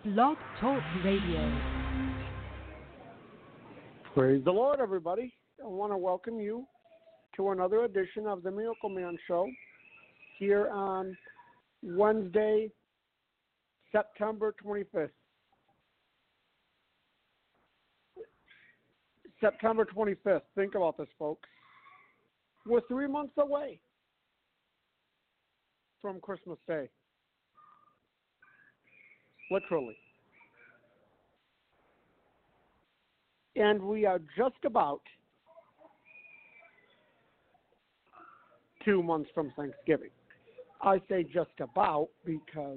Blog Talk Radio. Praise the Lord, everybody. I want to welcome you to another edition of the Miracle Man Show here on Wednesday, September 25th. September 25th. Think about this, folks. We're 3 months away from Christmas Day. Literally. And we are just about 2 months from Thanksgiving. I say just about because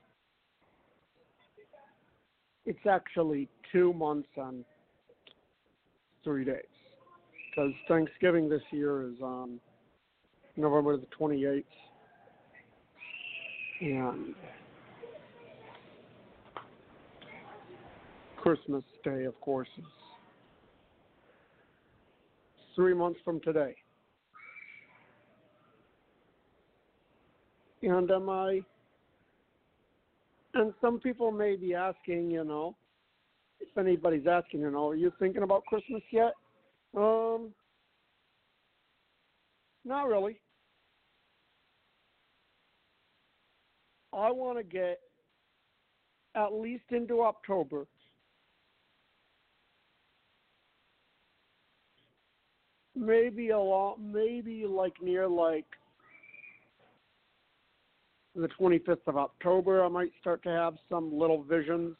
it's actually 2 months and 3 days. Because Thanksgiving this year is on November the 28th. And Christmas Day, of course, is 3 months from today. And some people may be asking, if anybody's asking, are you thinking about Christmas yet? Not really. I want to get at least into October. Maybe near the 25th of October, I might start to have some little visions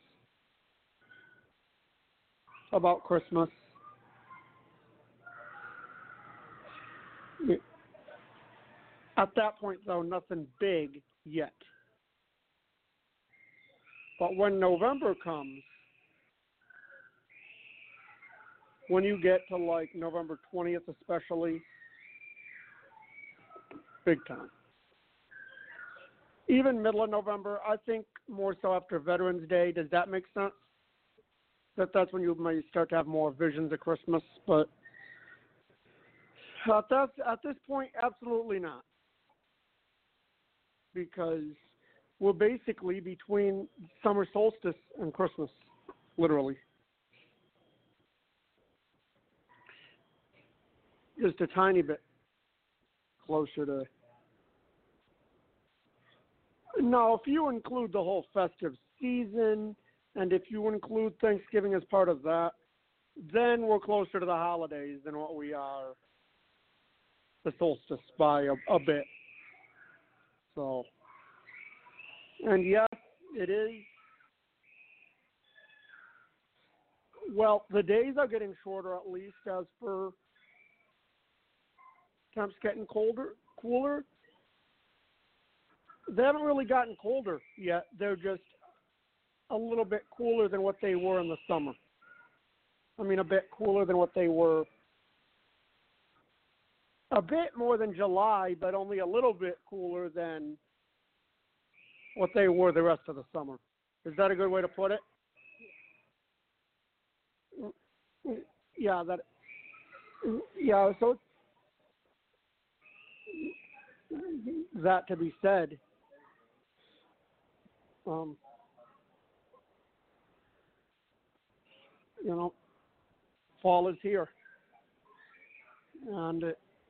about Christmas. At that point, though, nothing big yet. But when November comes, when you get to November 20th especially, big time. Even middle of November, I think more so after Veterans Day. Does that make sense? That's when you might start to have more visions of Christmas. But at this point, absolutely not. Because we're basically between summer solstice and Christmas, literally. Just a tiny bit closer to. Now, if you include the whole festive season, and if you include Thanksgiving as part of that, then we're closer to the holidays than what we are the solstice by a bit. So, and yes, it is. Well, the days are getting shorter, at least, as per temps getting cooler. They haven't really gotten colder yet. They're just a little bit cooler than what they were in the summer. I mean, a bit cooler than what they were. A bit more than July, but only a little bit cooler than what they were the rest of the summer. Is that a good way to put it? Yeah, so that to be said, fall is here. And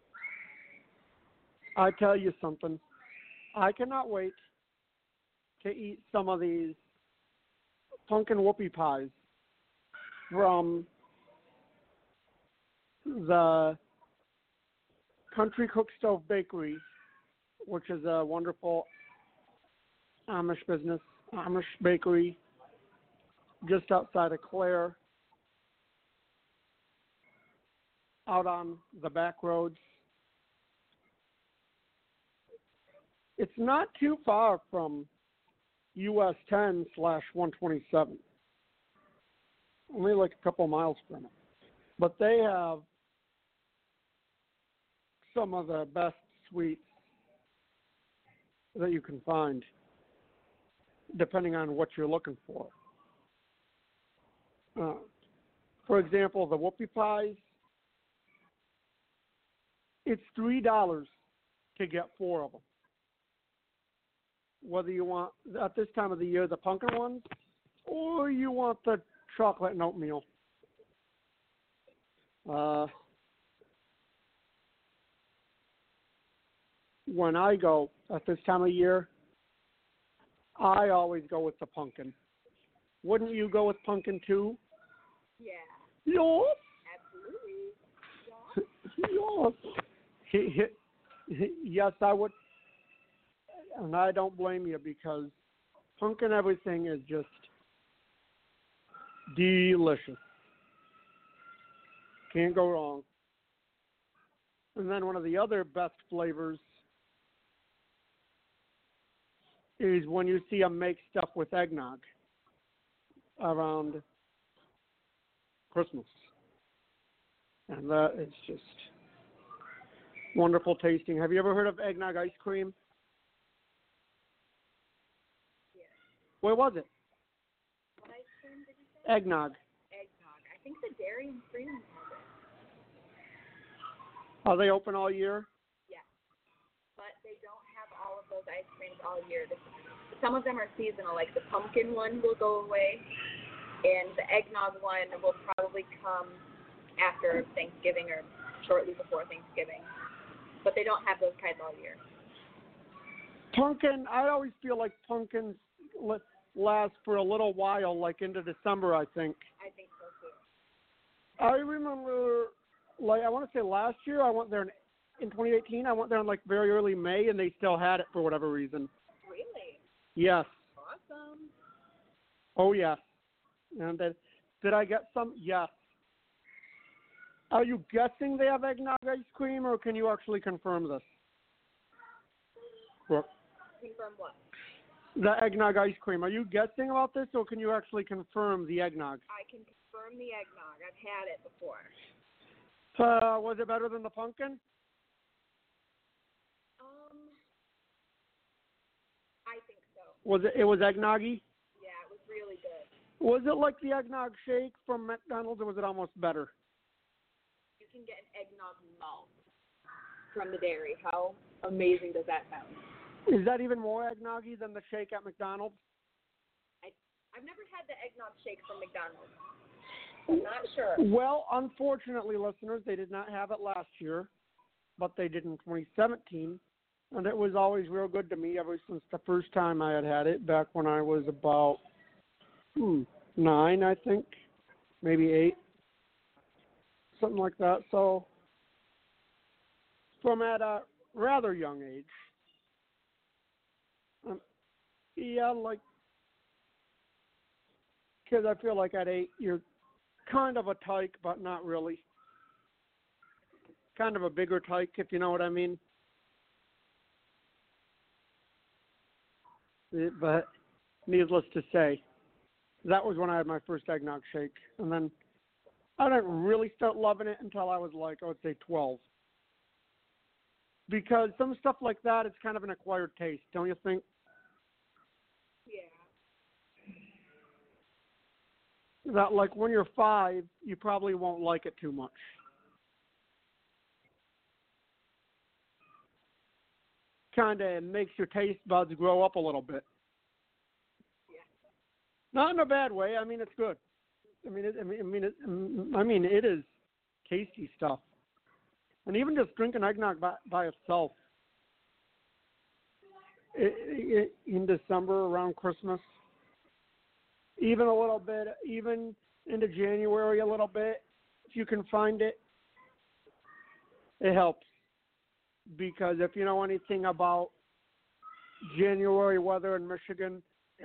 I tell you something, I cannot wait to eat some of these pumpkin whoopie pies from the Country Cook Stove Bakery, which is a wonderful Amish bakery just outside of Clare, out on the back roads. It's not too far from US 10/127. Only a couple miles from it. But they have some of the best sweets that you can find, depending on what you're looking for. For example, the whoopie pies, it's $3 to get 4 of them. Whether you want, at this time of the year, the pumpkin ones or you want the chocolate and oatmeal. When I go at this time of year, I always go with the pumpkin. Wouldn't you go with pumpkin too? Yeah. Yes. Absolutely. Yes. Yes, I would. And I don't blame you because pumpkin everything is just delicious. Can't go wrong. And then one of the other best flavors is when you see them make stuff with eggnog around Christmas. And that is just wonderful tasting. Have you ever heard of eggnog ice cream? Yeah. What was it? What ice cream did you say? Eggnog. Eggnog. I think the Dairy and Cream has it. Are they open all year? Yeah. But they don't have all of those ice creams all year. Some of them are seasonal, like the pumpkin one will go away, and the eggnog one will probably come after Thanksgiving or shortly before Thanksgiving. But they don't have those kinds all year. Pumpkin, I always feel like pumpkins last for a little while, like into December, I think. I think so too. I remember, like, I want to say last year, I went there in 2018, I went there in like very early May, and they still had it for whatever reason. Really? Yes. Awesome. Oh, yes. And did I get some? Yes. Are you guessing they have eggnog ice cream, or can you actually confirm this? Brooke? Confirm what? The eggnog ice cream. Are you guessing about this, or can you actually confirm the eggnog? I can confirm the eggnog. I've had it before. Was it better than the pumpkin? I think so. It was eggnoggy? Yeah, it was really good. Was it like the eggnog shake from McDonald's, or was it almost better? You can get an eggnog malt from the dairy. How amazing does that sound? Is that even more eggnoggy than the shake at McDonald's? I've never had the eggnog shake from McDonald's. I'm not sure. Well, unfortunately, listeners, they did not have it last year, but they did in 2017, and it was always real good to me ever since the first time I had it, back when I was about 9, I think, maybe 8, something like that. So from at a rather young age, yeah, like, because I feel like at 8, you're kind of a tyke, but not really. Kind of a bigger tyke, if you know what I mean. But needless to say, that was when I had my first eggnog shake. And then I didn't really start loving it until I was like, I would say 12. Because some stuff like that, it's kind of an acquired taste, don't you think? Yeah. That, like, when you're 5, you probably won't like it too much. Kind of makes your taste buds grow up a little bit. Yeah. Not in a bad way. I mean, it's good. I mean, it is tasty stuff. And even just drinking eggnog by itself in December around Christmas, even a little bit, even into January a little bit, if you can find it, it helps. Because if you know anything about January weather in Michigan,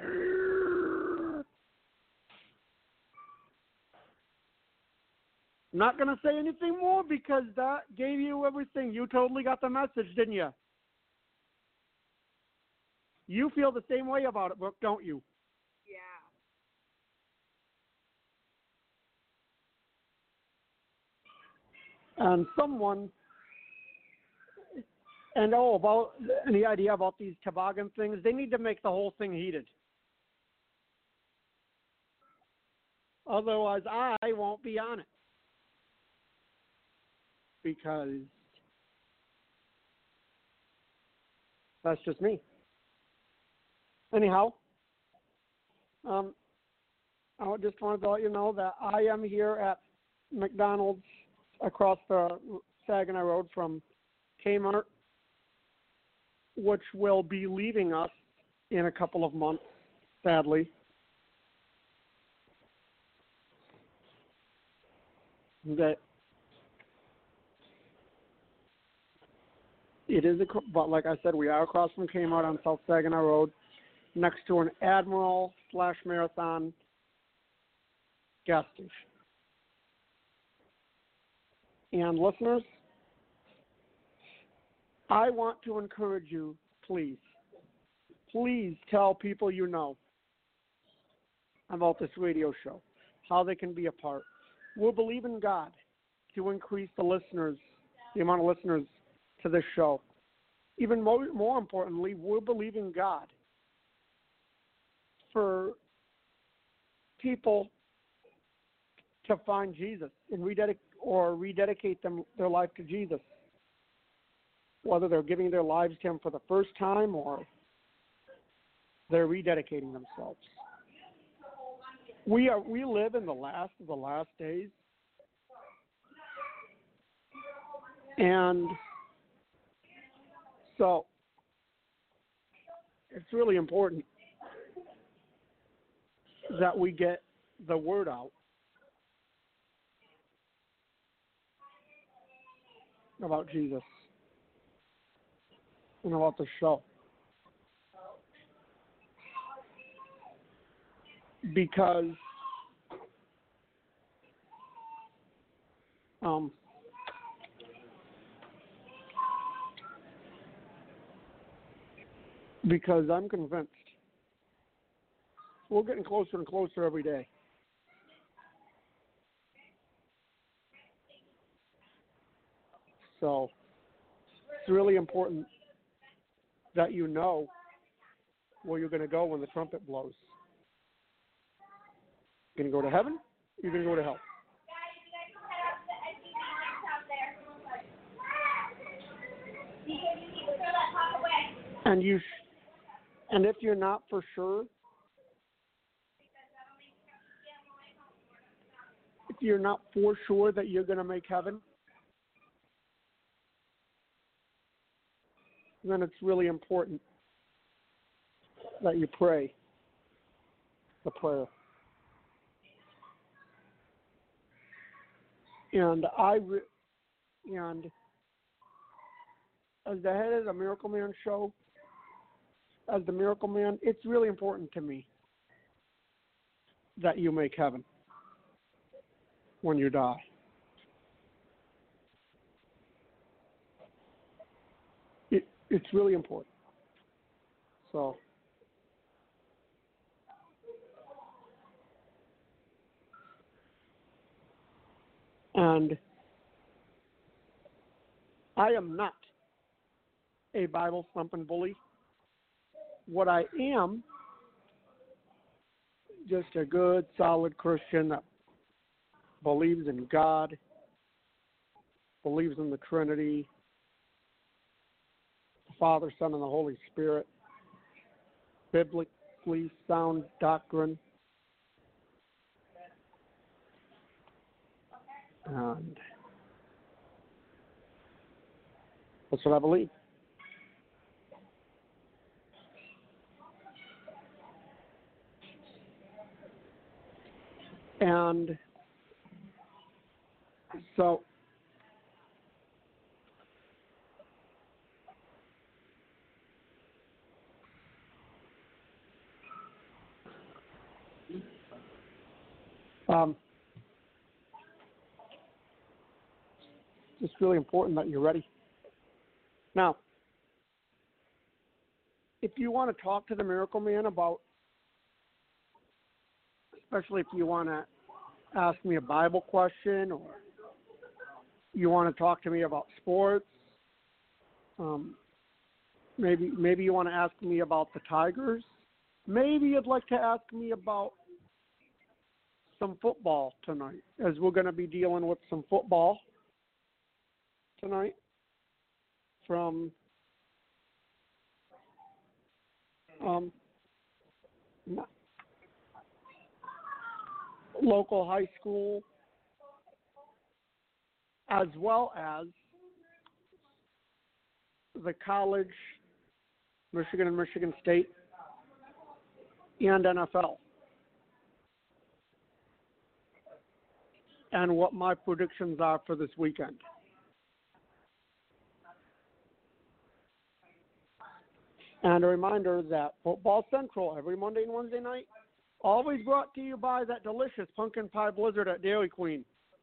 I'm not going to say anything more because that gave you everything. You totally got the message, didn't you? You feel the same way about it, Brooke, don't you? Yeah. And someone, and about any idea about these toboggan things, they need to make the whole thing heated. Otherwise, I won't be on it. Because that's just me. Anyhow, I just wanted to let you know that I am here at McDonald's across the Saginaw Road from Kmart, which will be leaving us in a couple of months, sadly. That it is, but like I said, we are across from Kmart on South Saginaw Road, next to an Admiral/Marathon gas station. And listeners, I want to encourage you, please tell people you know about this radio show, how they can be a part. We'll believe in God to increase the amount of listeners to this show. Even more importantly, we'll believe in God for people to find Jesus and rededicate their life to Jesus, whether they're giving their lives to Him for the first time or they're rededicating themselves. We live in the last of the last days, and so it's really important that we get the word out about Jesus and about the show. Because I'm convinced we're getting closer and closer every day. So it's really important that you know where you're going to go when the trumpet blows. You're going to go to heaven, you're going to go to hell. And if you're not for sure, that you're going to make heaven, then it's really important that you pray the prayer. And as the head of the Miracle Man show, as the Miracle Man, it's really important to me that you make heaven when you die. It's really important. So and I am not a Bible thumping bully. What I am, just a good, solid Christian that believes in God, believes in the Trinity, the Father, Son, and the Holy Spirit, biblically sound doctrine, and that's what I believe. And so it's really important that you're ready. Now, if you want to talk to the Miracle Man about, especially if you want to ask me a Bible question or you want to talk to me about sports, maybe you want to ask me about the Tigers, maybe you'd like to ask me about some football tonight, as we're going to be dealing with some football tonight from local high school, as well as the college, Michigan and Michigan State, and NFL. And what my predictions are for this weekend. And a reminder that Football Central every Monday and Wednesday night, always brought to you by that delicious pumpkin pie blizzard at Dairy Queen.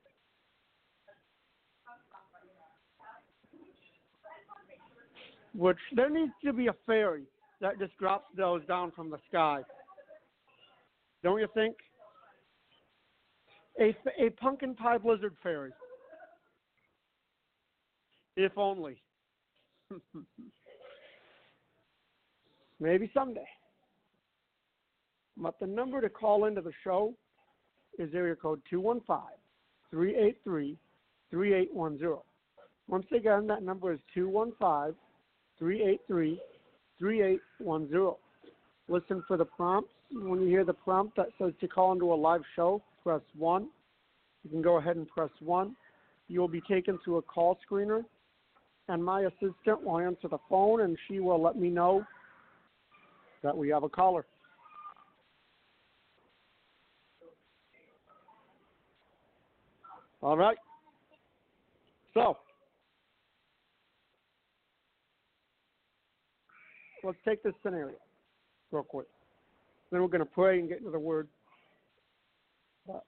Which there needs to be a fairy that just drops those down from the sky. Don't you think? A pumpkin pie blizzard fairy. If only. Maybe someday. But the number to call into the show is area code 215-383-3810. Once again, that number is 215-383-3810. Listen for the prompts. When you hear the prompt that says to call into a live show, press 1. You can go ahead and press 1. You will be taken to a call screener, and my assistant will answer the phone, and she will let me know that we have a caller. All right. So, let's take this scenario real quick. Then we're going to pray and get into the Word. But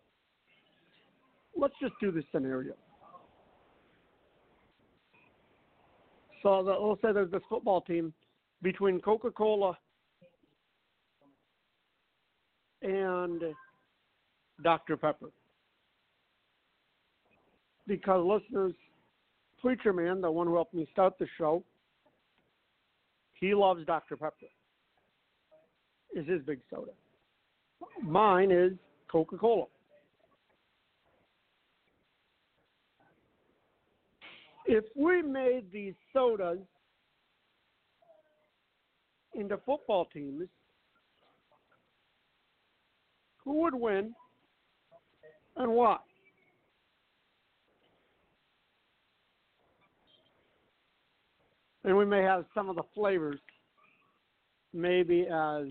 let's just do this scenario. So let's say there's this football team between Coca-Cola and Dr. Pepper. Because listeners, Preacher Man, the one who helped me start the show, he loves Dr. Pepper. Is his big soda. Mine is Coca-Cola. If we made these sodas into football teams, who would win and why? And we may have some of the flavors, maybe as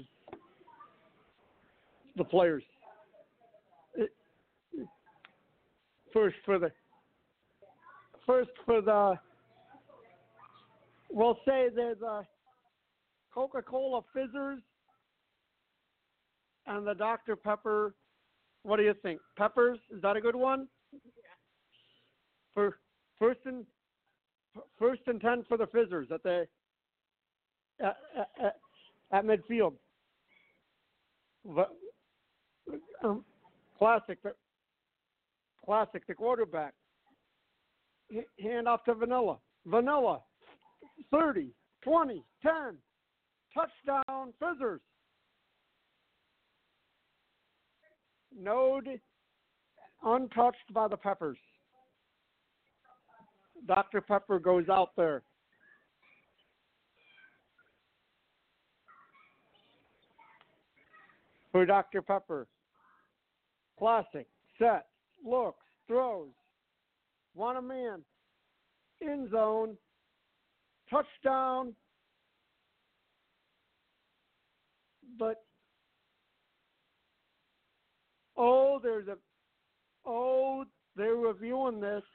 the players. First for the, we'll say there's a Coca-Cola Fizzers and the Dr. Pepper. What do you think? Peppers? Is that a good one? Yeah. For first and 10 for the Fizzers at midfield. Classic, the quarterback. Hand off to Vanilla. 30, 20, 10. Touchdown, Fizzers. Node untouched by the Peppers. Dr. Pepper goes out there. For Dr. Pepper. Classic, set, looks, throws. One a man. End zone. Touchdown. But, they're reviewing this.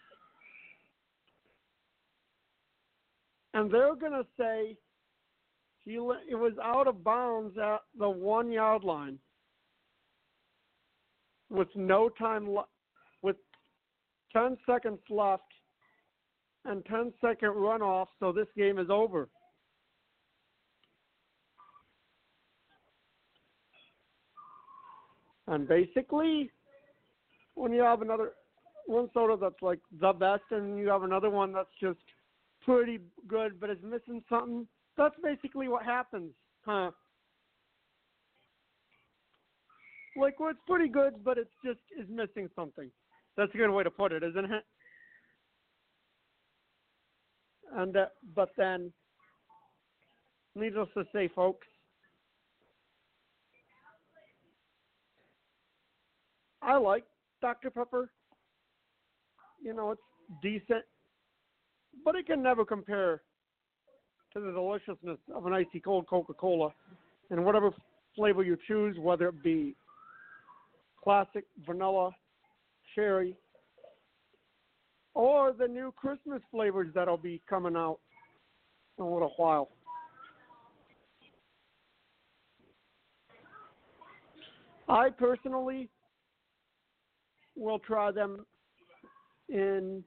And they're going to say it was out of bounds at the 1 yard line with no time with 10 seconds left and 10-second runoff, so this game is over. And basically, when you have one soda that's like the best and you have another one that's just pretty good but is missing something, that's basically what happens, huh? Like, well, it's pretty good, but it's just is missing something. That's a good way to put it, isn't it? And but then, needless to say, folks, I like Dr. Pepper. You know, it's decent, but it can never compare to the deliciousness of an icy cold Coca-Cola and whatever flavor you choose, whether it be classic, vanilla, cherry, or the new Christmas flavors that'll be coming out in a little while. I personally will try them in,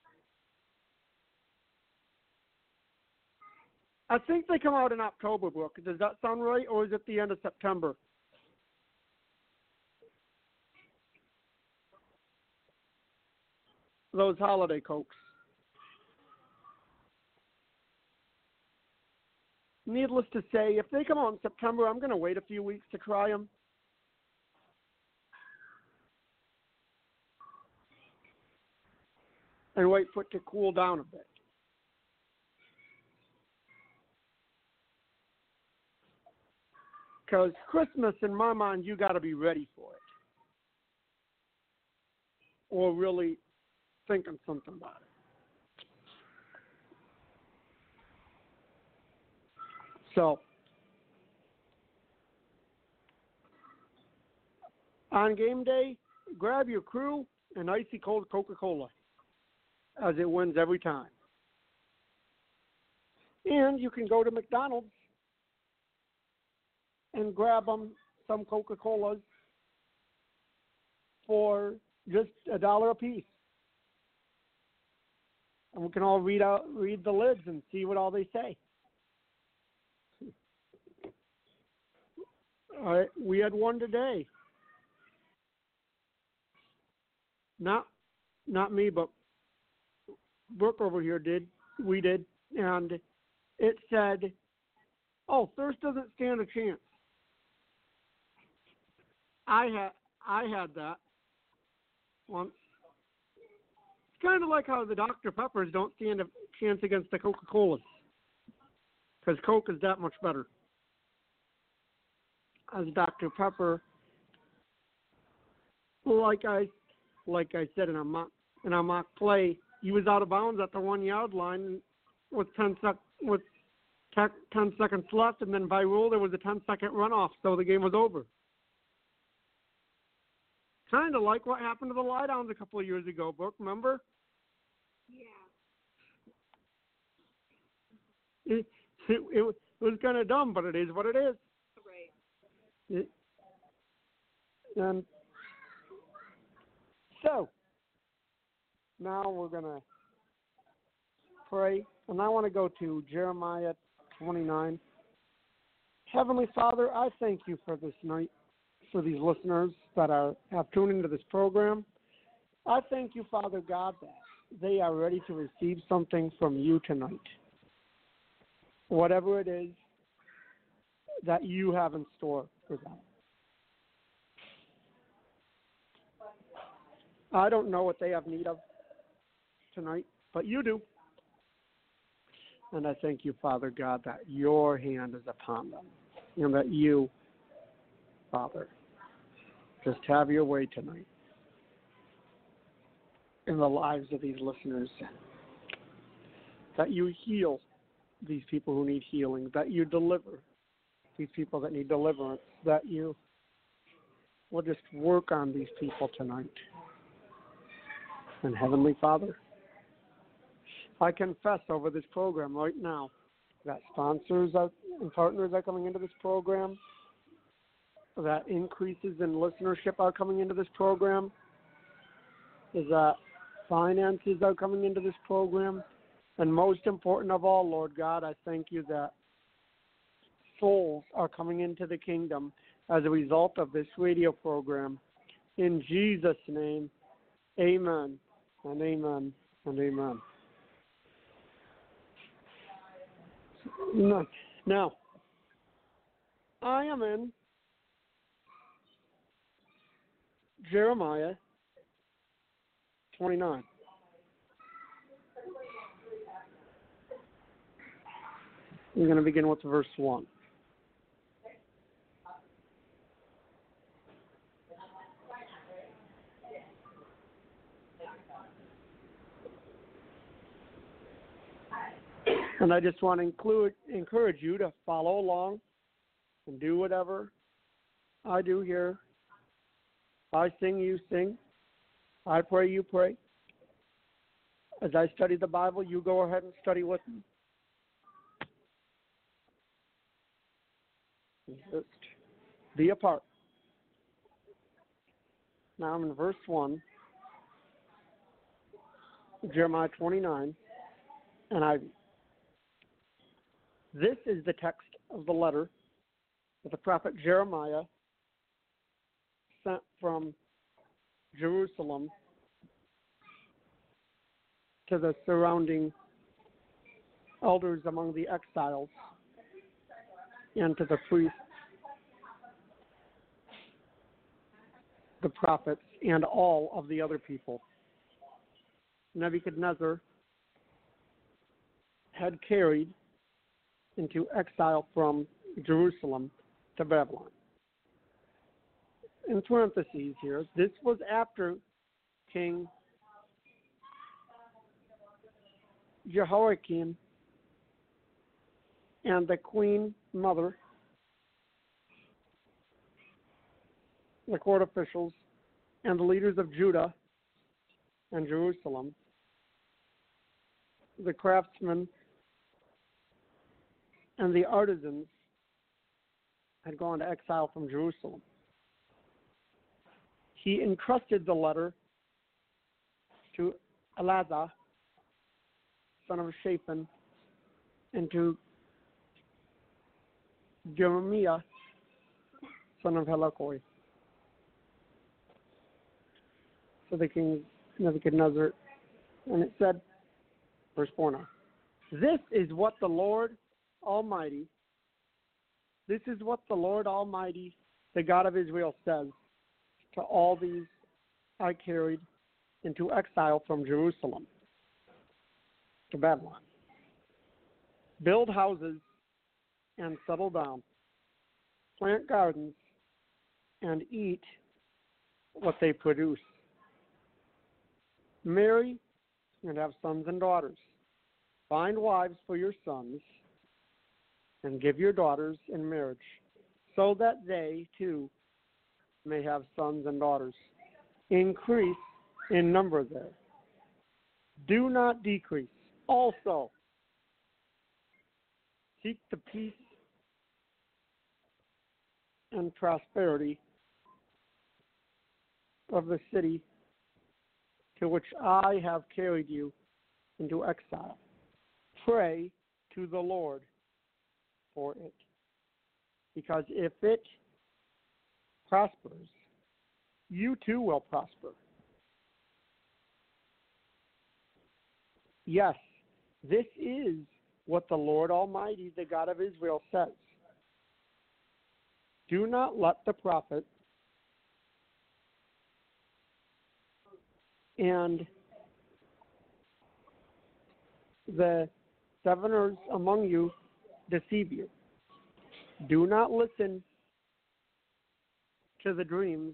I think they come out in October, Brooke. Does that sound right, or is it the end of September? Those holiday Cokes. Needless to say, if they come out in September, I'm going to wait a few weeks to try them. And wait for it to cool down a bit. Because Christmas, in my mind, you got to be ready for it. Or really thinking something about it. So, on game day, grab your crew an icy cold Coca-Cola, as it wins every time. And you can go to McDonald's and grab them some Coca-Colas for just $1 a piece. And we can all read the lids and see what all they say. All right, we had one today. Not me, but Brooke over here did. We did, and it said, "Oh, thirst doesn't stand a chance." I had that once. It's kind of like how the Dr. Peppers don't stand a chance against the Coca-Colas, because Coke is that much better. As Dr. Pepper, like I said in a mock play, he was out of bounds at the 1 yard line with 10 seconds left, and then by rule there was a 10-second runoff, so the game was over. Kind of like what happened to the Lie Downs a couple of years ago, Brooke, remember? Yeah. It was kind of dumb, but it is what it is. Right. And so, now we're going to pray, and I want to go to Jeremiah 29. Heavenly Father, I thank you for this night, for these listeners that have tuned into this program. I thank you, Father God, that they are ready to receive something from you tonight. Whatever it is that you have in store for them. I don't know what they have need of tonight, but you do. And I thank you, Father God, that your hand is upon them. And that you, Father, just have your way tonight in the lives of these listeners. That you heal these people who need healing. That you deliver these people that need deliverance. That you will just work on these people tonight. And Heavenly Father, I confess over this program right now that sponsors and partners are coming into this program, that increases in listenership are coming into this program, is that finances are coming into this program, and most important of all, Lord God, I thank you that souls are coming into the kingdom as a result of this radio program. In Jesus' name, amen and amen and amen. Now, I am in Jeremiah 29. I'm going to begin with verse 1. And I just want to encourage you to follow along and do whatever I do here. I sing, you sing. I pray, you pray. As I study the Bible, you go ahead and study with me. Just be a part. Now I'm in verse 1, Jeremiah 29, NIV. This is the text of the letter that the prophet Jeremiah sent from Jerusalem to the surrounding elders among the exiles and to the priests, the prophets, and all of the other people. Nebuchadnezzar had carried into exile from Jerusalem to Babylon. In parentheses here, this was after King Jehoiakim and the queen mother, the court officials, and the leaders of Judah and Jerusalem, the craftsmen and the artisans had gone to exile from Jerusalem. He entrusted the letter to Elazar, son of Shaphan, and to Jeremiah, son of Helakoi. So the king Nebuchadnezzar, and it said, verse 4 now, this is what the Lord Almighty, the God of Israel, says to all these I carried into exile from Jerusalem to Babylon. Build houses and settle down. Plant gardens and eat what they produce. Marry and have sons and daughters. Find wives for your sons and give your daughters in marriage, so that they too may have sons and daughters. Increase in number there. Do not decrease. Also, seek the peace and prosperity of the city to which I have carried you into exile. Pray to the Lord for it, because if it prospers, you too will prosper. Yes, this is what the Lord Almighty, the God of Israel, says. Do not let the prophet and the diviners among you deceive you. Do not listen to the dreams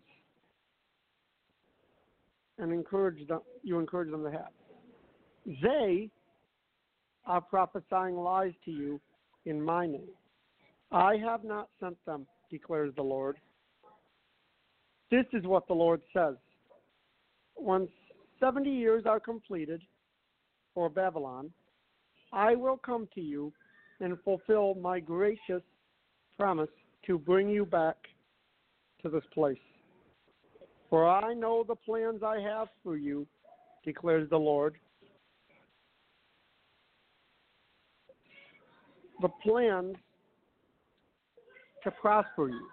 and encourage them to have. They are prophesying lies to you in my name. I have not sent them, declares the Lord. This is what the Lord says. When 70 years are completed for Babylon, I will come to you and fulfill my gracious promise to bring you back to this place. For I know the plans I have for you, declares the Lord. The plans to prosper you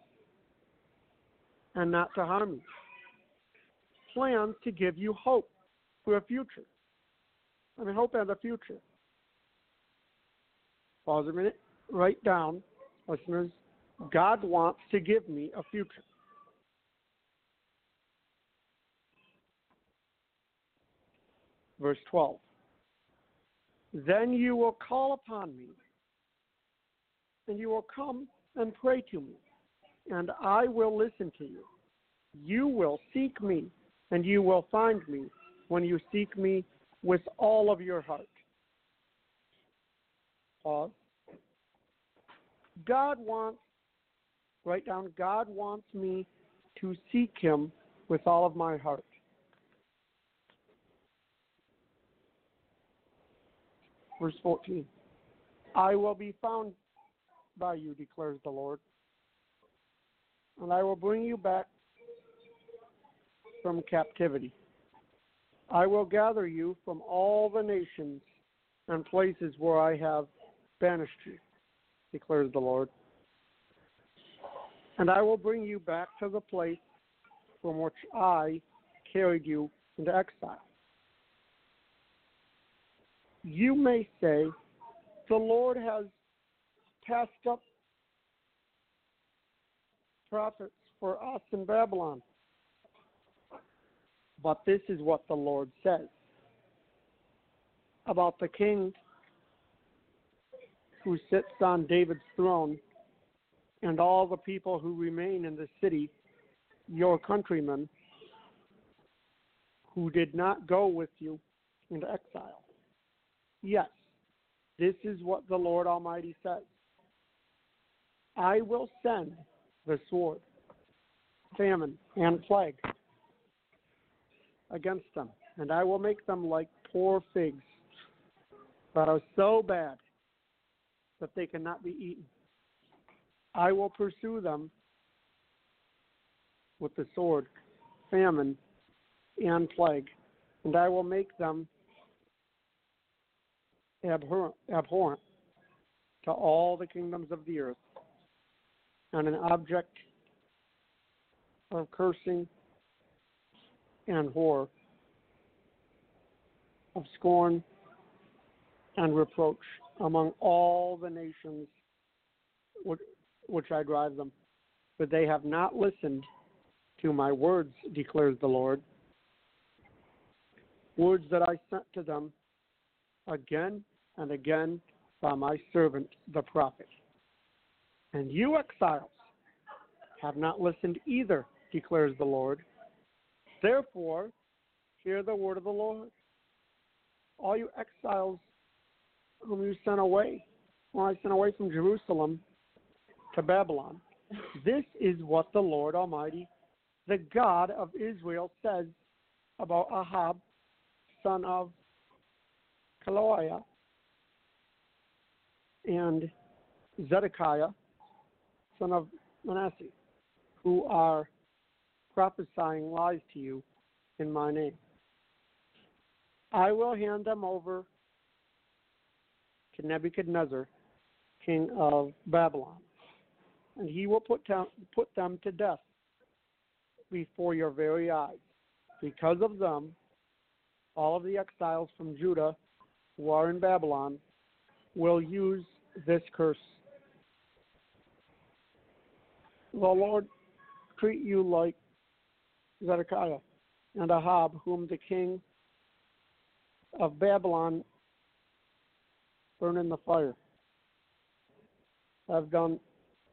and not to harm you. Plans to give you hope for a future. Hope and a future. Pause a minute. Write down, listeners, God wants to give me a future. Verse 12. Then you will call upon me, and you will come and pray to me, and I will listen to you. You will seek me, and you will find me when you seek me with all of your heart. Pause. Write down, God wants me to seek him with all of my heart. Verse 14. I will be found by you, declares the Lord, and I will bring you back from captivity. I will gather you from all the nations and places where I have banished you, declares the Lord. And I will bring you back to the place from which I carried you into exile. You may say, the Lord has passed up prophets for us in Babylon. But this is what the Lord says about the king who sits on David's throne and all the people who remain in the city, your countrymen, who did not go with you into exile. Yes, this is what the Lord Almighty says. I will send the sword, famine, and plague against them, and I will make them like poor figs that are so bad that they cannot be eaten. I will pursue them with the sword, famine, and plague, and I will make them abhorrent to all the kingdoms of the earth, and an object of cursing and horror, of scorn and reproach among all the nations which I drive them. But they have not listened to my words, declares the Lord, words that I sent to them again and again by my servant the prophet. And you exiles have not listened either, declares the Lord. Therefore, hear the word of the Lord. All you exiles whom you sent away, when I sent away from Jerusalem to Babylon, this is what the Lord Almighty, the God of Israel, says about Ahab, son of Kolaiah, and Zedekiah, son of Manasseh, who are prophesying lies to you in my name. I will hand them over to Nebuchadnezzar, king of Babylon, and he will put them to death before your very eyes. Because of them, all of the exiles from Judah who are in Babylon will use this curse. The Lord treat you like Zedekiah and Ahab, whom the king of Babylon burned in the fire, have done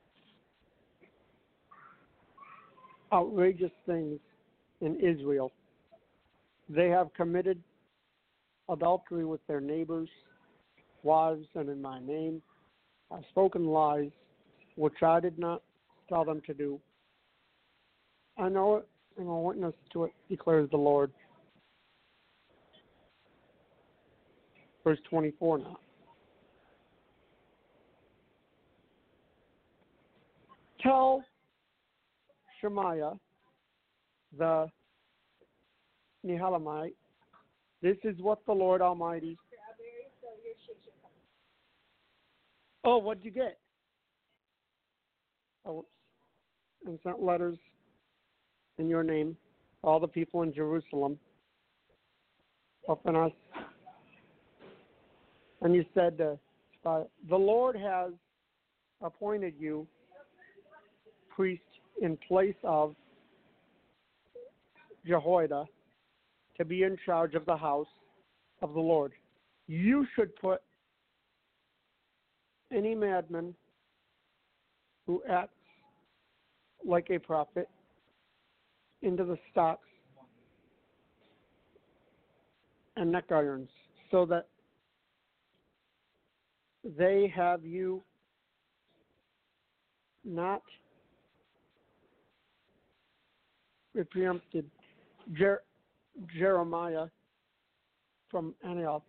outrageous things in Israel. They have committed adultery with their neighbors' wives, and in my name have spoken lies which I did not tell them to do. I know it, and I'm a witness to it, declares the Lord. Verse 24 now. Tell Shemaiah the Nehelamite, this is what the Lord Almighty. Oh, what'd you get? Oh, and sent letters in your name, all the people in Jerusalem, upon us. And you said, the Lord has appointed you priest in place of Jehoiada to be in charge of the house of the Lord. You should put any madman who acts like a prophet into the stocks and neck irons, so that they have you not preempted Jeremiah from Antioch,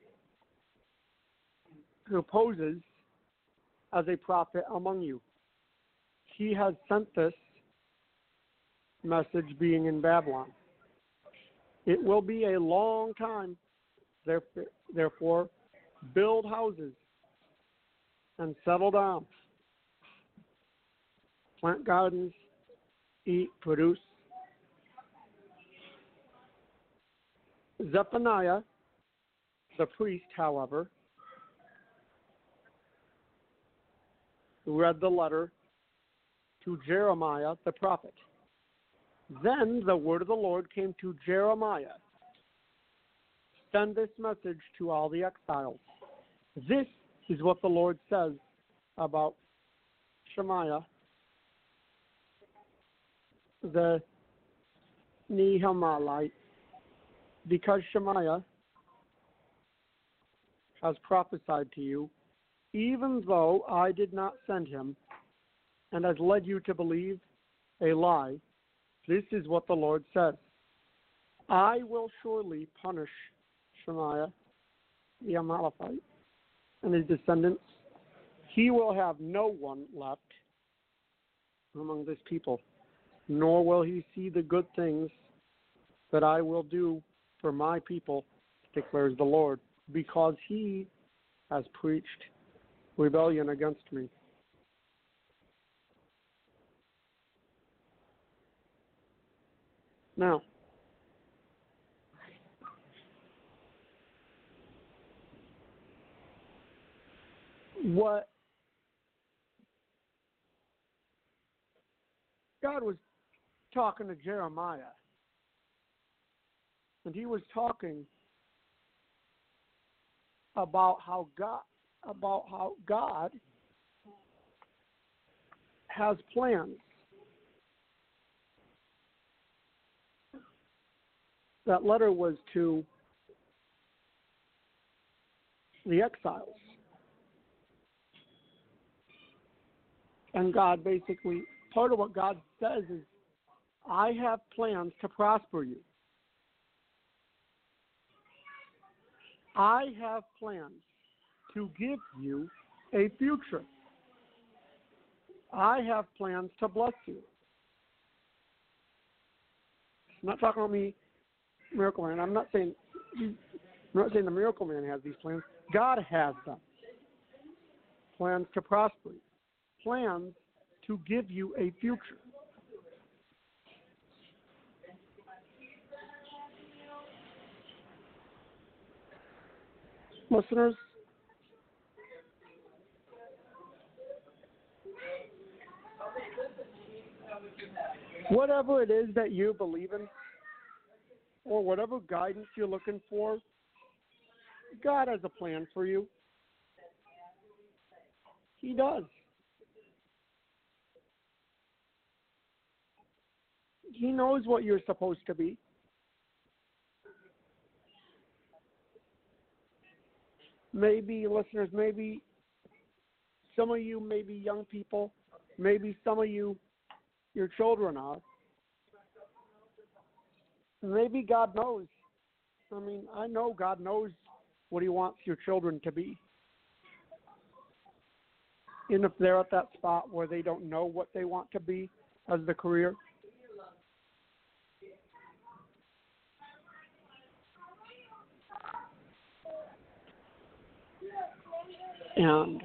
who poses as a prophet among you. He has sent this message being in Babylon. It will be a long time, therefore, build houses and settle down. Plant gardens, eat, produce. Zephaniah, the priest, however, read the letter to Jeremiah the prophet. Then the word of the Lord came to Jeremiah. Send this message to all the exiles. This is what the Lord says about Shemaiah, the Nehemiah, because Shemaiah has prophesied to you, even though I did not send him, and has led you to believe a lie. This is what the Lord says. I will surely punish Shemaiah, the Amalekite, and his descendants. He will have no one left among this people, nor will he see the good things that I will do for my people, declares the Lord, because he has preached rebellion against me. Now, what God was talking to Jeremiah, and he was talking about how God has plans. That letter was to the exiles. And God basically, part of what God says is, I have plans to prosper you. I have plans to give you a future. I have plans to bless you. I'm not talking about me, Miracle Man. I'm not saying the Miracle Man has these plans. God has them. Plans to prosper you. Plans to give you a future. Listeners, whatever it is that you believe in, or whatever guidance you're looking for, God has a plan for you. He does. He knows what you're supposed to be. Maybe, listeners, maybe some of you may be young people. Maybe some of you, your children are. Maybe God knows. I mean, I know God knows what he wants your children to be. And if they're at that spot where they don't know what they want to be as the career, and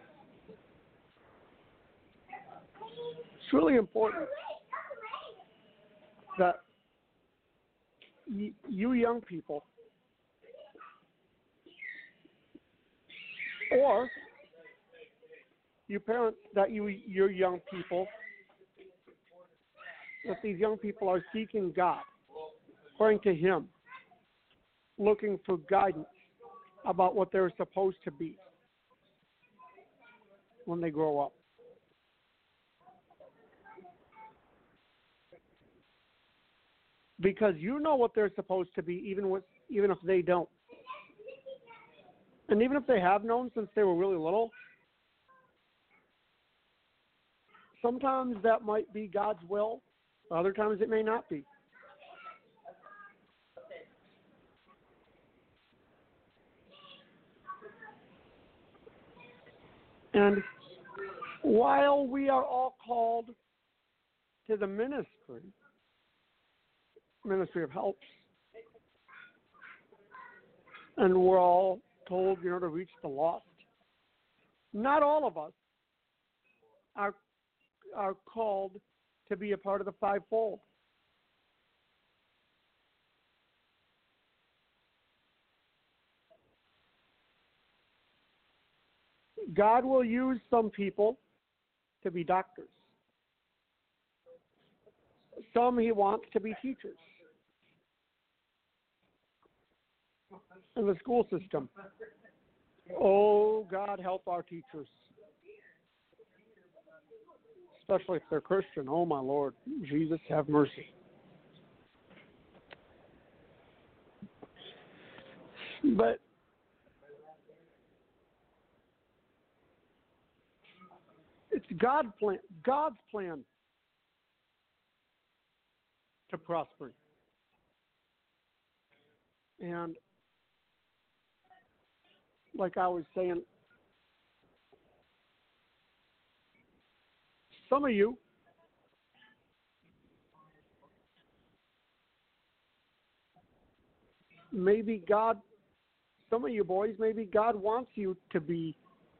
it's really important that you young people, or you parents, that your young people, that these young people are seeking God, praying to him, looking for guidance about what they're supposed to be when they grow up. Because you know what they're supposed to be, even if they don't. And even if they have known since they were really little, sometimes that might be God's will. Other times it may not be. And while we are all called to the ministry of helps, and we're all told, to reach the lost, not all of us are called to be a part of the fivefold. God will use some people to be doctors. Some he wants to be teachers in the school system. Oh, God help our teachers. Especially if they're Christian. Oh, my Lord. Jesus, have mercy. But it's God's plan to prosper. And like I was saying, some of you some of you boys, maybe God wants you to be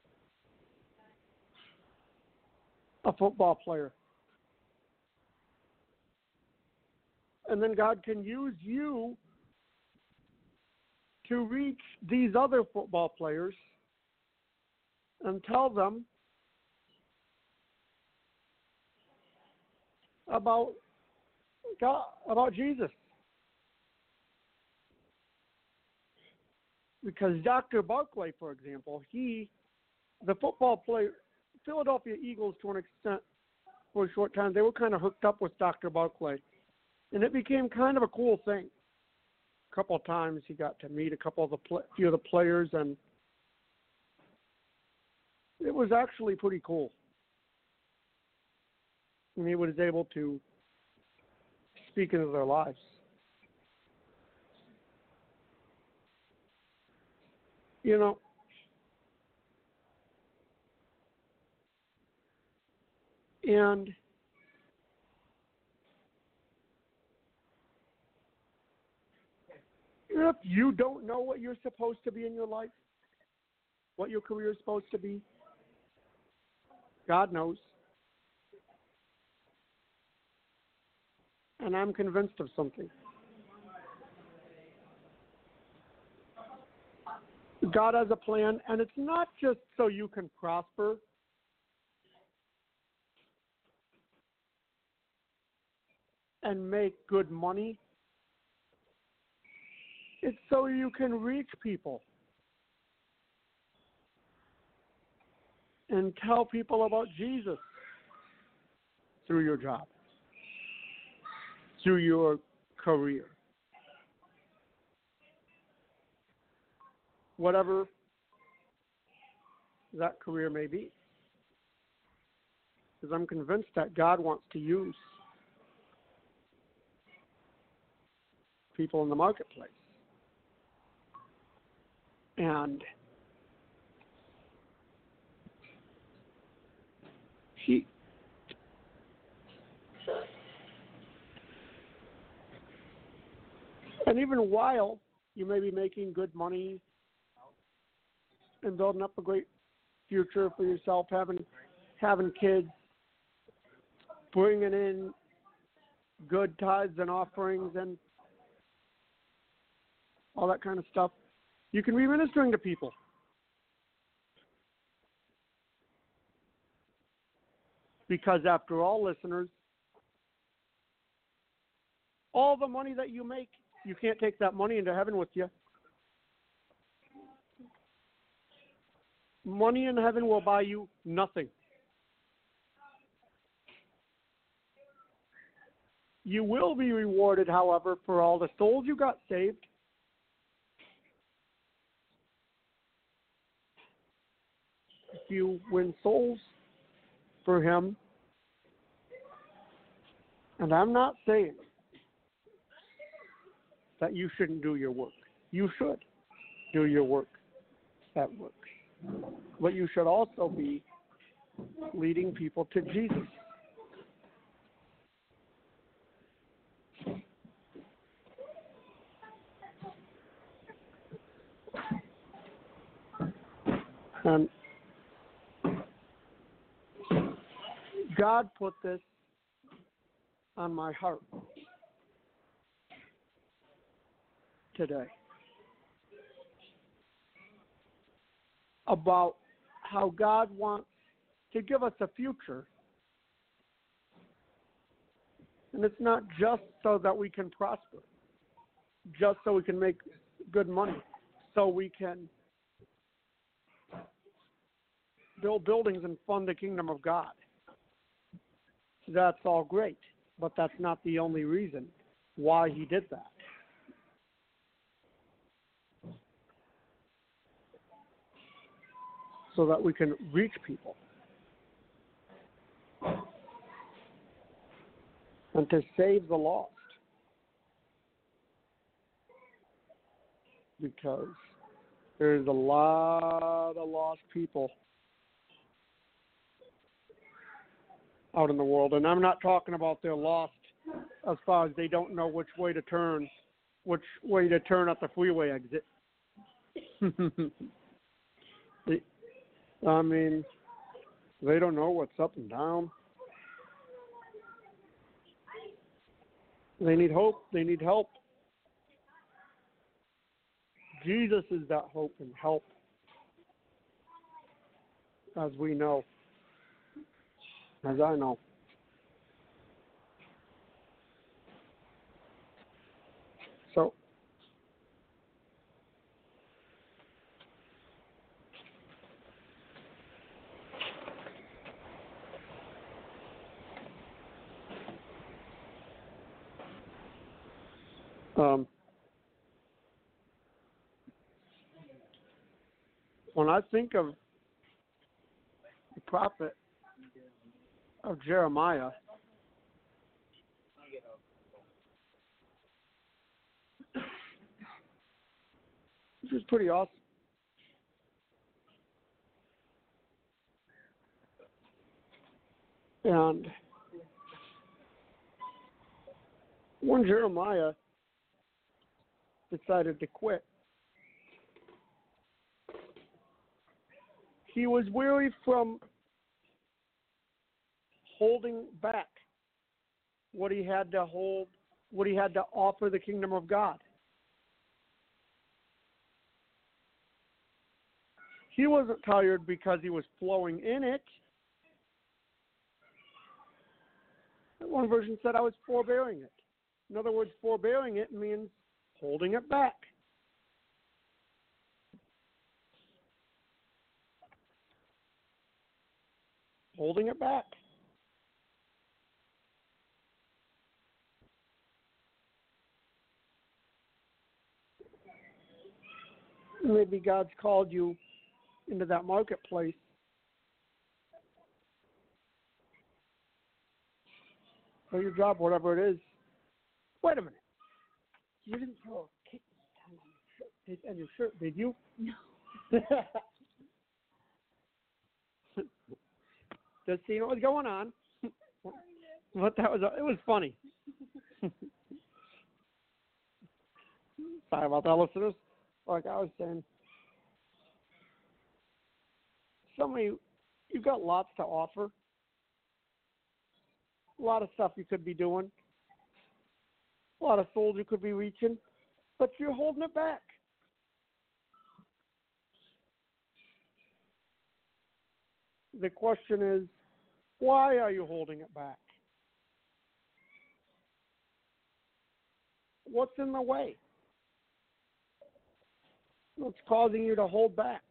a football player. And then God can use you to reach these other football players and tell them about God, about Jesus. Because Dr. Barkley, for example, the football player, Philadelphia Eagles, to an extent, for a short time, they were kind of hooked up with Dr. Barkley. And it became kind of a cool thing. A couple of times he got to meet few of the players, and it was actually pretty cool. And he was able to speak into their lives. And if you don't know what you're supposed to be in your life, what your career is supposed to be, God knows. And I'm convinced of something. God has a plan, and it's not just so you can prosper. And make good money. It's so you can reach people and tell people about Jesus through your job, through your career, whatever that career may be. Because I'm convinced that God wants to use people in the marketplace. And even while you may be making good money and building up a great future for yourself, having kids, bringing in good tithes and offerings and all that kind of stuff, you can be ministering to people. Because after all, listeners, all the money that you make, you can't take that money into heaven with you. Money in heaven will buy you nothing. You will be rewarded, however, for all the souls you got saved, you win souls for him. And I'm not saying that you shouldn't do your work. You should do your work at work. But you should also be leading people to Jesus. And God put this on my heart today about how God wants to give us a future. And it's not just so that we can prosper, just so we can make good money, so we can build buildings and fund the kingdom of God. That's all great, but that's not the only reason why he did that. So that we can reach people and to save the lost. Because there's a lot of lost people out in the world. And I'm not talking about they're lost as far as they don't know which way to turn at the freeway exit. I mean, they don't know what's up and down. They need hope. They need help. Jesus is that hope and help, as we know, as I know. So, when I think of the prophet of Jeremiah, this is pretty awesome. And when Jeremiah decided to quit, he was weary from holding back what he had to offer the kingdom of God. He wasn't tired because he was flowing in it. One version said, I was forbearing it. In other words, forbearing it means holding it back. Holding it back. Maybe God's called you into that marketplace or your job, whatever it is. Wait a minute. You didn't throw a kick on your shirt, did you? No. Just seeing what was going on. But it was funny. Sorry about that, listeners. Like I was saying, you've got lots to offer. A lot of stuff you could be doing. A lot of souls you could be reaching. But you're holding it back. The question is, why are you holding it back? What's in the way? What's causing you to hold back?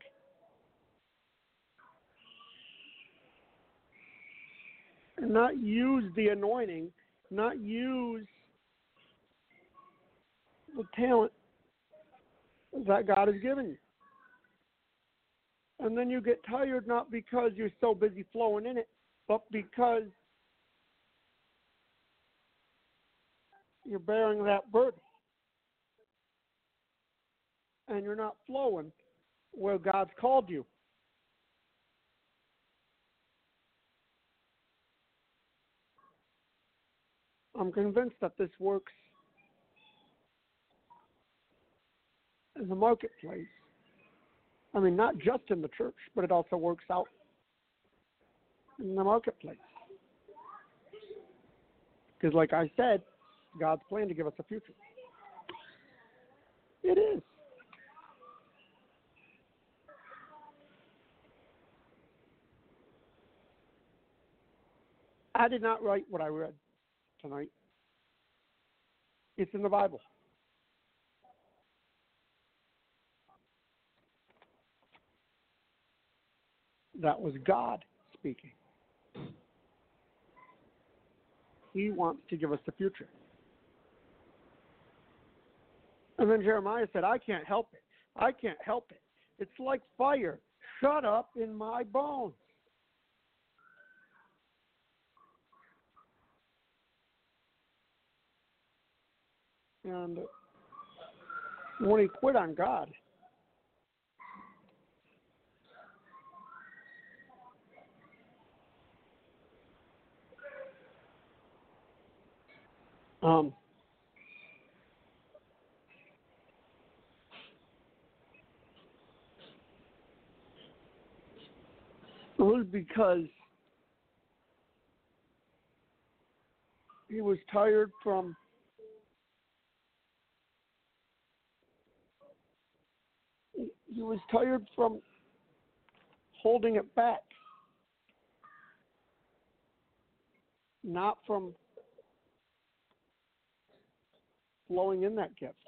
And not use the anointing, not use the talent that God has given you. And then you get tired not because you're so busy flowing in it, but because you're bearing that burden. And you're not flowing where God's called you. I'm convinced that this works in the marketplace. I mean, not just in the church, but it also works out in the marketplace. Because like I said, God's plan to give us a future. It is. I did not write what I read tonight. It's in the Bible. That was God speaking. He wants to give us the future. And then Jeremiah said, I can't help it. I can't help it. It's like fire shut up in my bones. And when he quit on God, it was because he was tired from holding it back, not from flowing in that gift.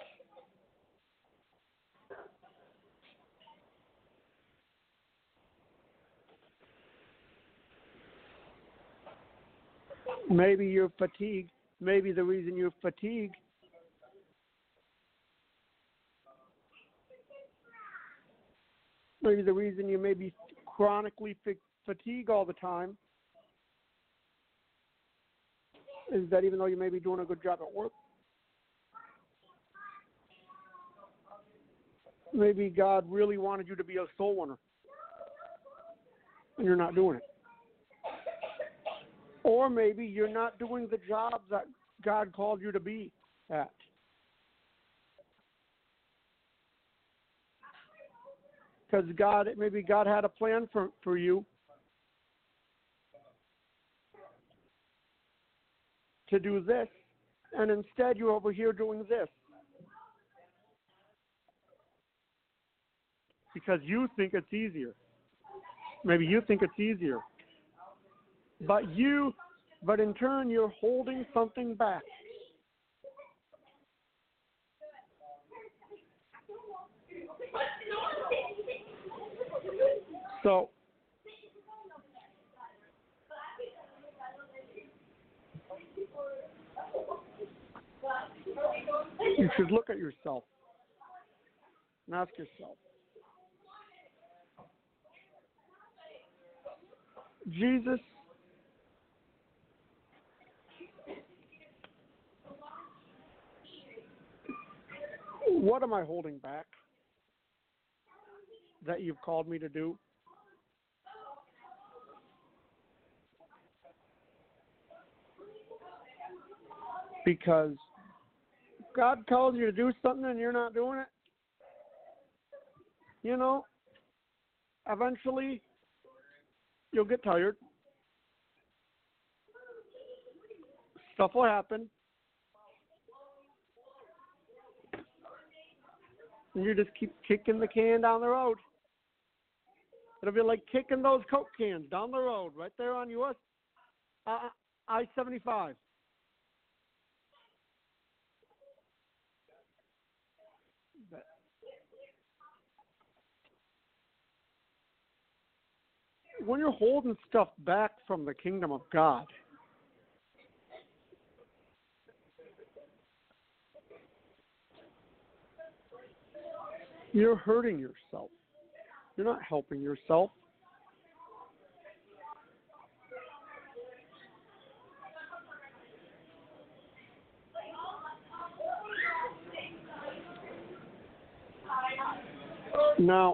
Maybe you're fatigued. Maybe the reason you're fatigued maybe the reason you may be chronically fatigued all the time is that even though you may be doing a good job at work, maybe God really wanted you to be a soul winner, and you're not doing it. Or maybe you're not doing the job that God called you to be at. Because maybe God had a plan for you to do this, and instead you're over here doing this. Because you think it's easier. Maybe you think it's easier. But in turn, you're holding something back. So, you should look at yourself and ask yourself, Jesus, what am I holding back that you've called me to do? Because God calls you to do something and you're not doing it, eventually you'll get tired. Stuff will happen. And you just keep kicking the can down the road. It'll be like kicking those Coke cans down the road right there on US I-75. But when you're holding stuff back from the kingdom of God, you're hurting yourself. You're not helping yourself. Now,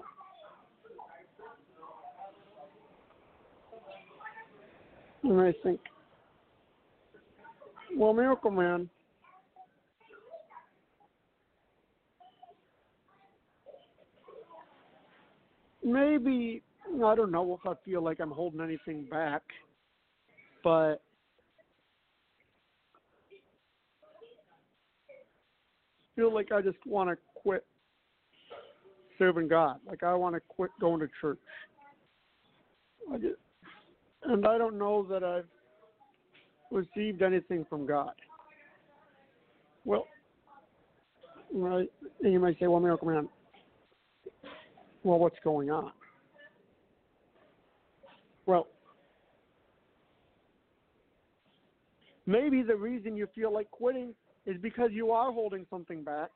and I think, well, Miracle Man, maybe, I don't know if I feel like I'm holding anything back, but I feel like I just want to quit serving God. Like I want to quit going to church. And I don't know that I've received anything from God. Well, right, and you might say, well, Miracle Man, well, what's going on? Well, maybe the reason you feel like quitting is because you are holding something back,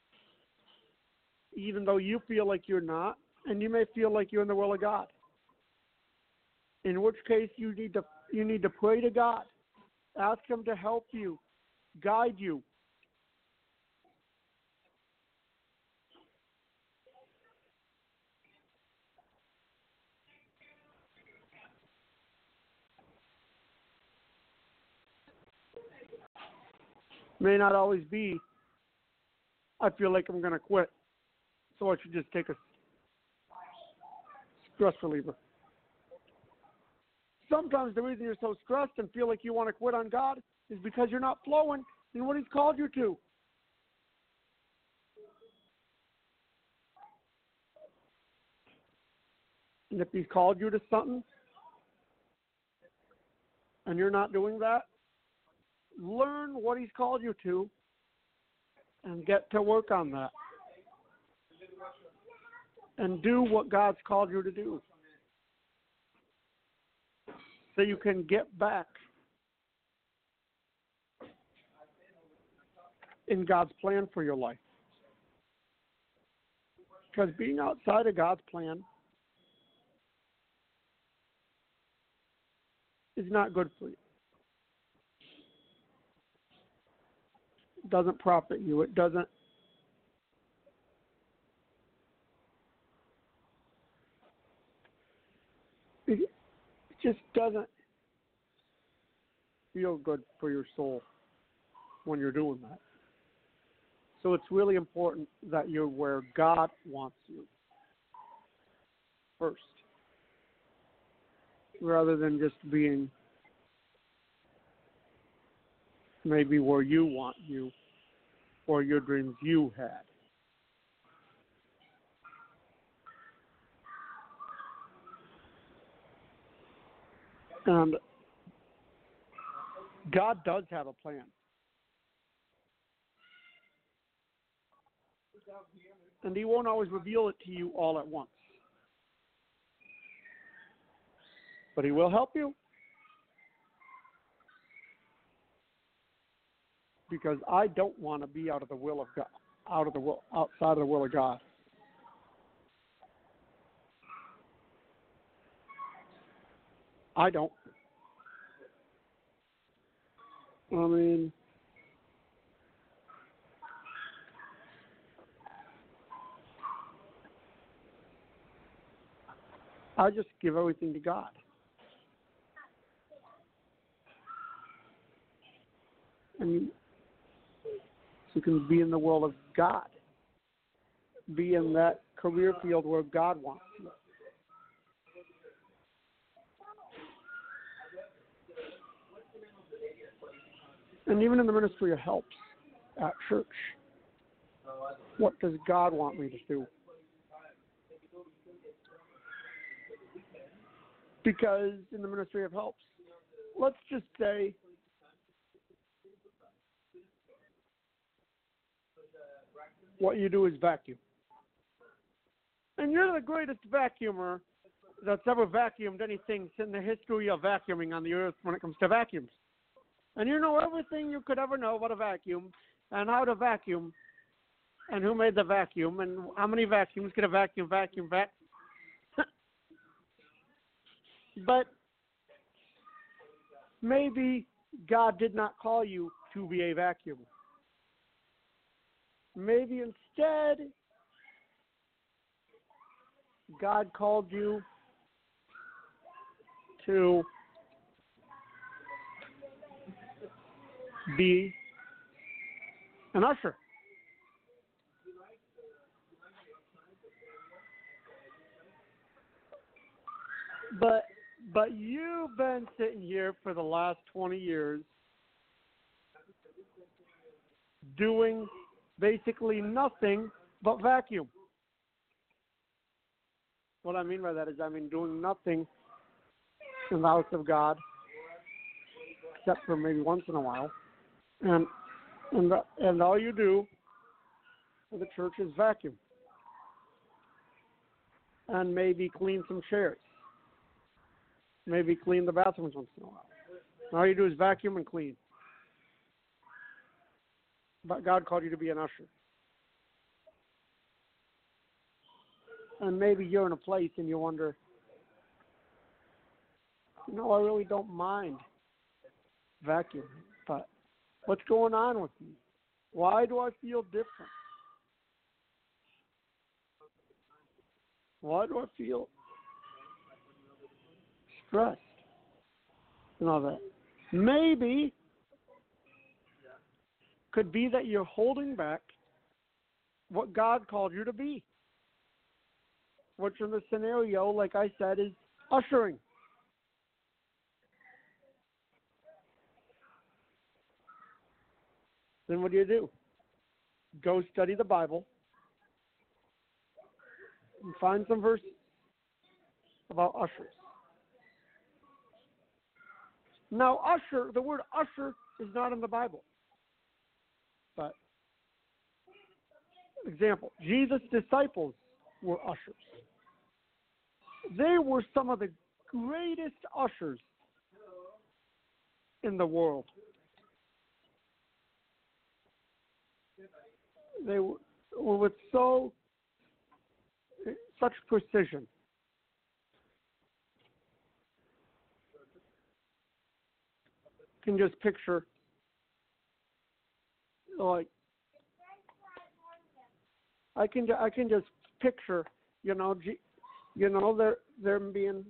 even though you feel like you're not, and you may feel like you're in the will of God. In which case, you need to pray to God, ask Him to help you, guide you. May not always be, I feel like I'm going to quit, so I should just take a stress reliever. Sometimes the reason you're so stressed and feel like you want to quit on God is because you're not flowing in what He's called you to. And if He's called you to something and you're not doing that, learn what He's called you to and get to work on that. And do what God's called you to do, so you can get back in God's plan for your life. Because being outside of God's plan is not good for you. It doesn't profit you. It just doesn't feel good for your soul when you're doing that. So it's really important that you're where God wants you first, rather than just being maybe where you want you or your dreams you had. And God does have a plan. And He won't always reveal it to you all at once. But He will help you. Because I don't want to be out of the will of God, outside of the will of God. I don't. I mean, I just give everything to God. And you can be in the will of God. Be in that career field where God wants you. And even in the ministry of helps at church, what does God want me to do? Because in the ministry of helps, let's just say what you do is vacuum. And you're the greatest vacuumer that's ever vacuumed anything in the history of vacuuming on the earth when it comes to vacuums. And you know everything you could ever know about a vacuum and how to vacuum and who made the vacuum and how many vacuums could a vacuum. But maybe God did not call you to be a vacuum. Maybe instead, God called you to be an usher. But you've been sitting here for the last 20 years doing basically nothing but vacuum. What I mean by that is doing nothing in the house of God except for maybe once in a while. And all you do for the church is vacuum. And maybe clean some chairs. Maybe clean the bathrooms once in a while. And all you do is vacuum and clean. But God called you to be an usher. And maybe you're in a place and you wonder, I really don't mind vacuuming, but what's going on with me? Why do I feel different? Why do I feel stressed and all that? Maybe could be that you're holding back what God called you to be. Which in the scenario, like I said, is ushering. Then what do? Go study the Bible and find some verses about ushers. Now, usher, the word usher is not in the Bible. But, example, Jesus' disciples were ushers. They were some of the greatest ushers in the world. They were with such precision. You can just picture, like, I can just picture, them being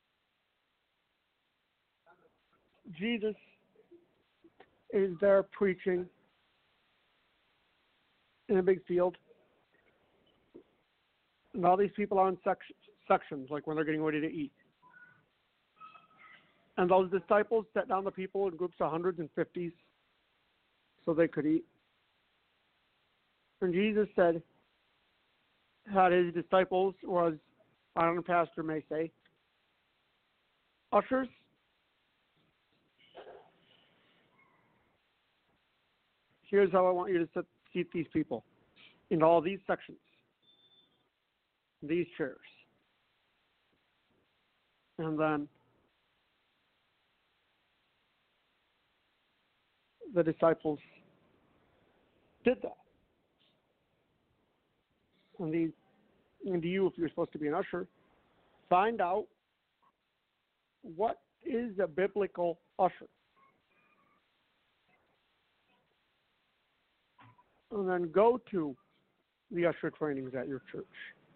Jesus is there preaching in a big field, and all these people are in sections, like when they're getting ready to eat. And those disciples set down the people in groups of hundreds and fifties so they could eat. And Jesus had his disciples, or as our pastor may say, ushers. Here's how I want you to seat these people in all these sections, these chairs. And then the disciples did that. And you, if you're supposed to be an usher, find out what is a biblical usher. And then go to the usher trainings at your church.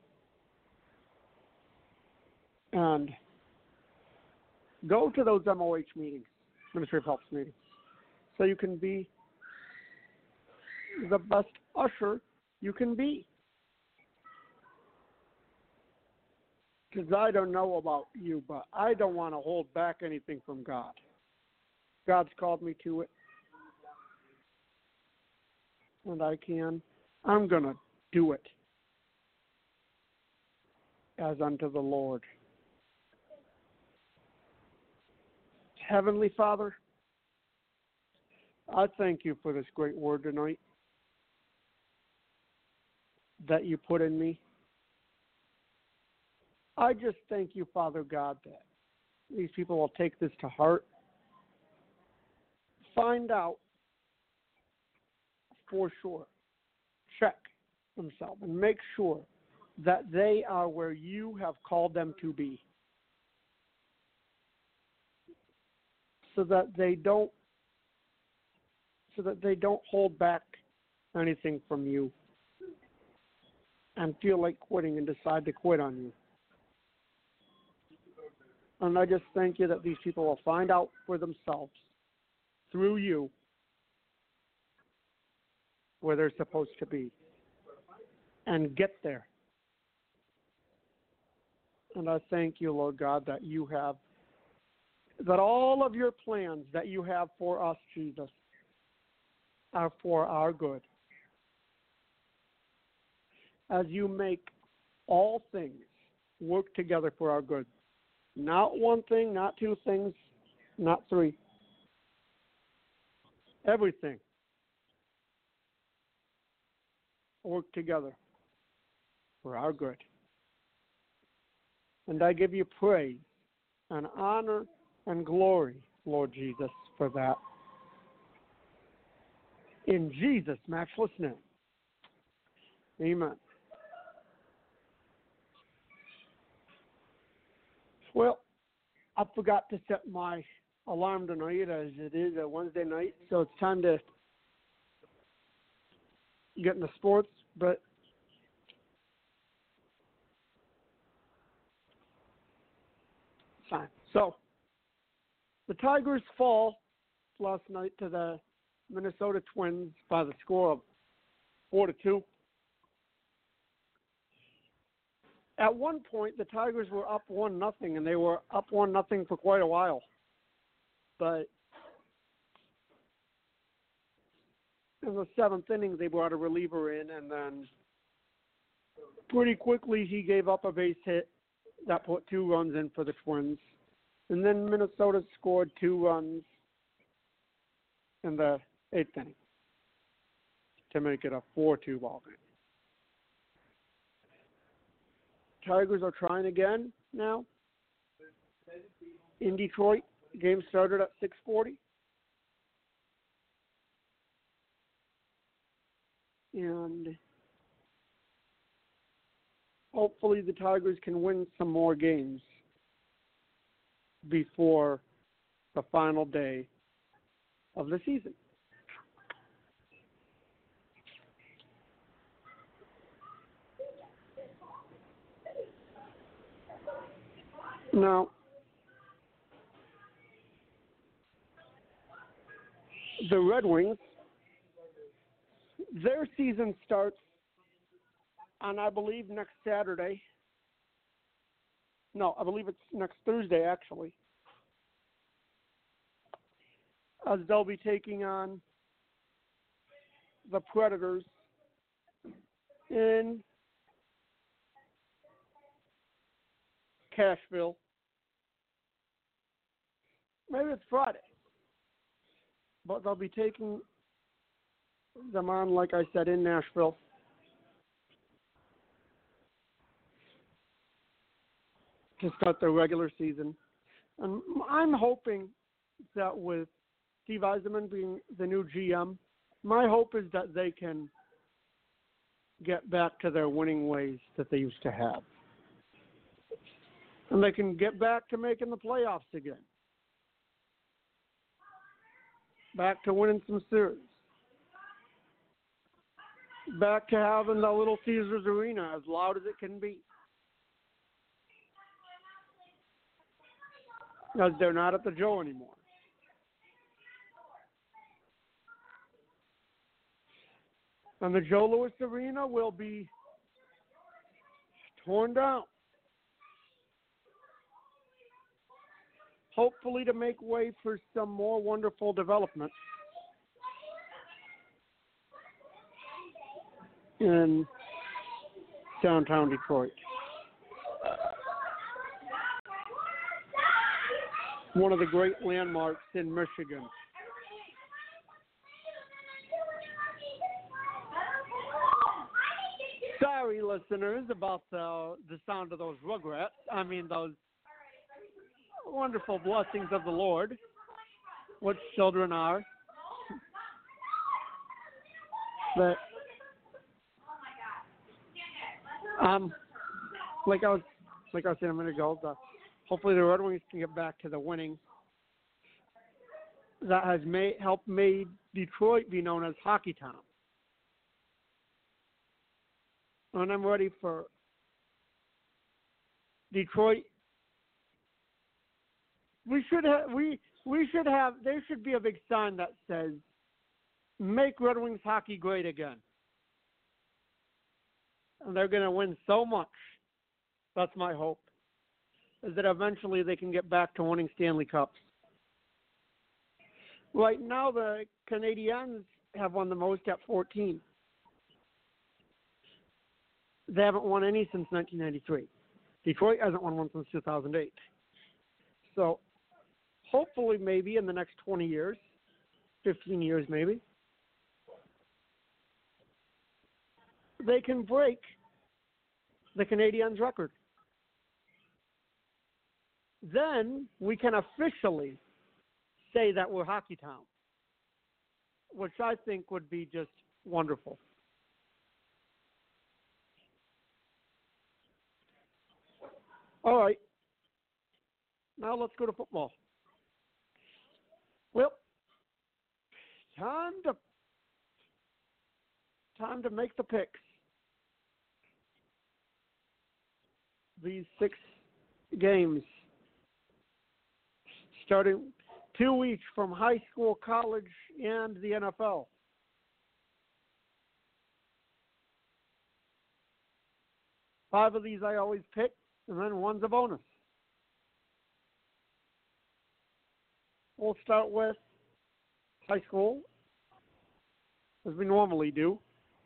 And go to those MOH meetings, Ministry of Helps meetings, so you can be the best usher you can be. Because I don't know about you, but I don't want to hold back anything from God. God's called me to it. And I'm going to do it as unto the Lord. Heavenly Father, I thank you for this great word tonight that you put in me. I just thank you, Father God, that these people will take this to heart, find out for sure, check themselves, and make sure that they are where you have called them to be. so that they don't hold back anything from you and feel like quitting and decide to quit on you. And I just thank you that these people will find out for themselves through you where they're supposed to be and get there. And I thank you, Lord God, that all of your plans that you have for us, Jesus, are for our good. As you make all things work together for our good. Not one thing, not two things, not three. Everything work together for our good. And I give you praise and honor and glory, Lord Jesus, for that. In Jesus' matchless name. Amen. Well, I forgot to set my alarm tonight, as it is a Wednesday night, so it's time to get into sports, but fine. So, the Tigers fall last night to the Minnesota Twins by the score of 4-2. At one point, the Tigers were up 1-0, and they were up 1-0 for quite a while. But in the seventh inning, they brought a reliever in, and then pretty quickly he gave up a base hit that put 2 runs in for the Twins. And then Minnesota scored 2 runs in the eighth inning to make it a 4-2 ball game. Tigers are trying again now. In Detroit, game started at 6:40. And hopefully the Tigers can win some more games before the final day of the season. Now, the Red Wings, their season starts on, I believe, next Saturday. No, I believe it's next Thursday, actually. As they'll be taking on the Predators in Cashville. Maybe it's Friday. But they'll be taking them on, like I said, in Nashville. To start their regular season. And I'm hoping that with Steve Yzerman being the new GM, my hope is that they can get back to their winning ways that they used to have. And they can get back to making the playoffs again. Back to winning some series. Back to having the Little Caesars Arena as loud as it can be. As they're not at the Joe anymore. And the Joe Louis Arena will be torn down. Hopefully to make way for some more wonderful development in downtown Detroit. One of the great landmarks in Michigan. Sorry, listeners, about the sound of those Rugrats. I mean, those wonderful blessings of the Lord, which children are. But like I was saying a minute ago, hopefully the Red Wings can get back to the winning that has helped made Detroit be known as Hockey Town. And I'm ready for Detroit. There should be a big sign that says, "Make Red Wings hockey great again." And they're going to win so much. That's my hope, is that eventually they can get back to winning Stanley Cups. Right now, the Canadiens have won the most at 14. They haven't won any since 1993. Detroit hasn't won one since 2008. So, hopefully, maybe in the next 20 years, 15 years maybe, they can break the Canadiens' record. Then we can officially say that we're Hockey Town, which I think would be just wonderful. All right. Now let's go to football. Well, time to make the picks. These 6 games, starting 2 each from high school, college, and the NFL. Five of these I always pick, and then one's a bonus. We'll start with high school, as we normally do.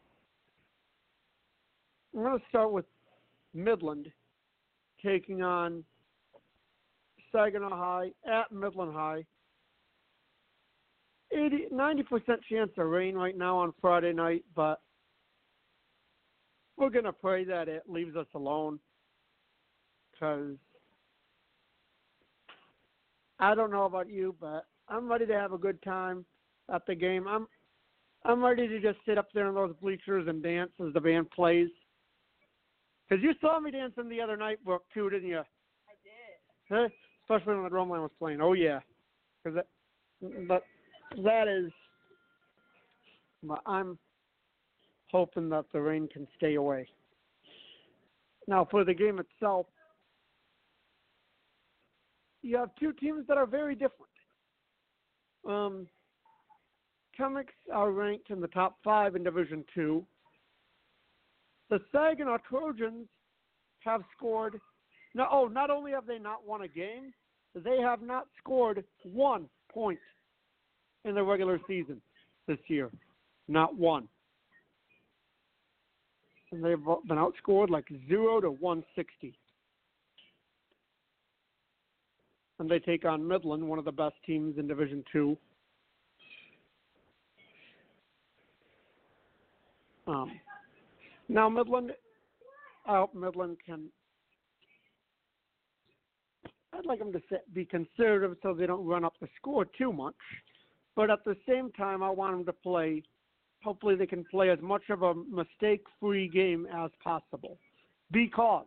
I'm going to start with Midland taking on Saginaw High at Midland High. 90% chance of rain right now on Friday night, but we're going to pray that it leaves us alone, because I don't know about you, but I'm ready to have a good time at the game. I'm ready to just sit up there in those bleachers and dance as the band plays. Because you saw me dancing the other night, Brooke, too, didn't you? I did. Especially when the drumline was playing. Oh, yeah. But that is, I'm hoping that the rain can stay away. Now, for the game itself, you have 2 teams that are very different. Chemics are ranked in the top 5 in Division II. The Saginaw Trojans have scored. Not only have they not won a game, they have not scored 1 point in the regular season this year. Not one. And they've been outscored like 0 to 160. And they take on Midland, one of the best teams in Division II. Now Midland, I hope Midland can. I'd like them to be conservative so they don't run up the score too much. But at the same time, I want them to play. Hopefully, they can play as much of a mistake-free game as possible. Because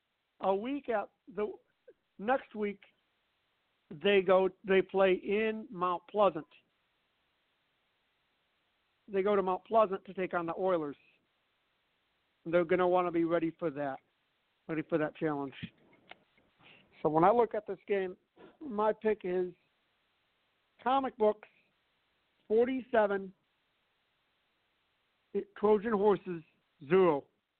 next week, they play in Mount Pleasant. They go to Mount Pleasant to take on the Oilers. They're going to want to be ready for that challenge. So when I look at this game, my pick is comic books 47, Trojan Horses 0.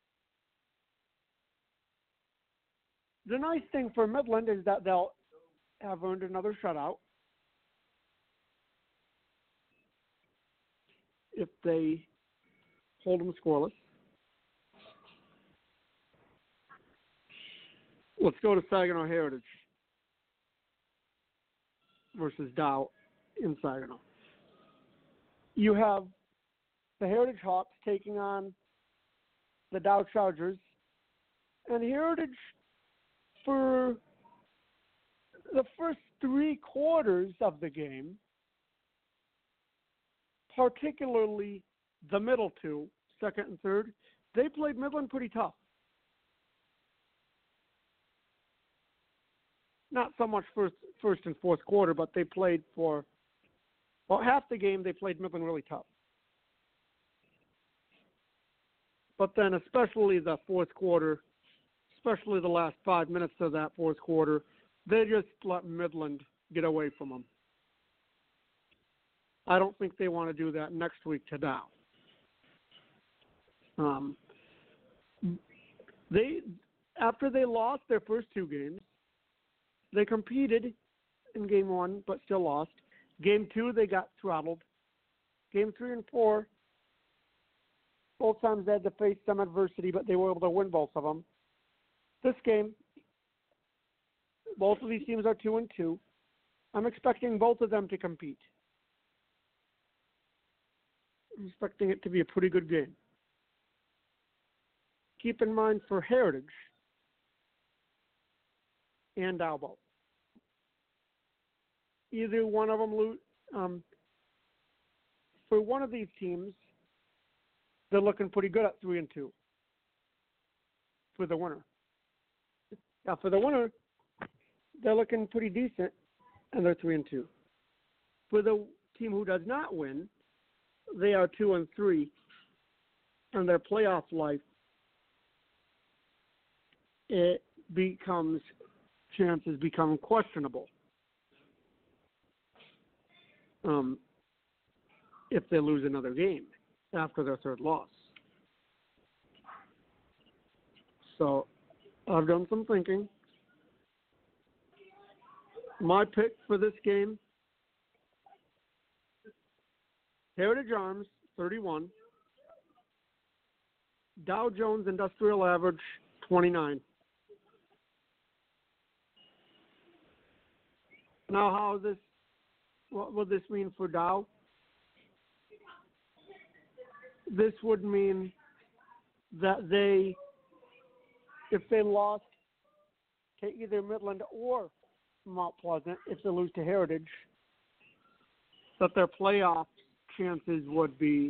The nice thing for Midland is that they'll have earned another shutout if they hold them scoreless. Let's go to Saginaw Heritage versus Dow in Saginaw. You have the Heritage Hawks taking on the Dow Chargers. And Heritage, for the first 3 quarters of the game, particularly the middle 2, second and third, they played Midland pretty tough. Not so much first and fourth quarter, but they played for Well, half the game they played Midland really tough. But then especially the fourth quarter, especially the last 5 minutes of that fourth quarter, they just let Midland get away from them. I don't think they want to do that next week to Dow. After they lost their first 2 games, they competed in game 1 but still lost. Game 2 they got throttled. Game 3 and 4, both times they had to face some adversity, but they were able to win both of them. This game, both of these teams are 2-2. I'm expecting both of them to compete. I'm expecting it to be a pretty good game. Keep in mind for Heritage and Albo, either one of them lose. For one of these teams, they're looking pretty good at 3-2 for the winner. Now, for the winner, they're looking pretty decent, and they're 3-2. For the team who does not win, they are 2-3, and their playoff life, chances become questionable if they lose another game after their third loss. So I've done some thinking. My pick for this game, Heritage Arms, 31. Dow Jones Industrial Average, 29. Now, what would this mean for Dow? This would mean that if they lost to either Midland or Mount Pleasant, if they lose to Heritage, that their playoff chances would be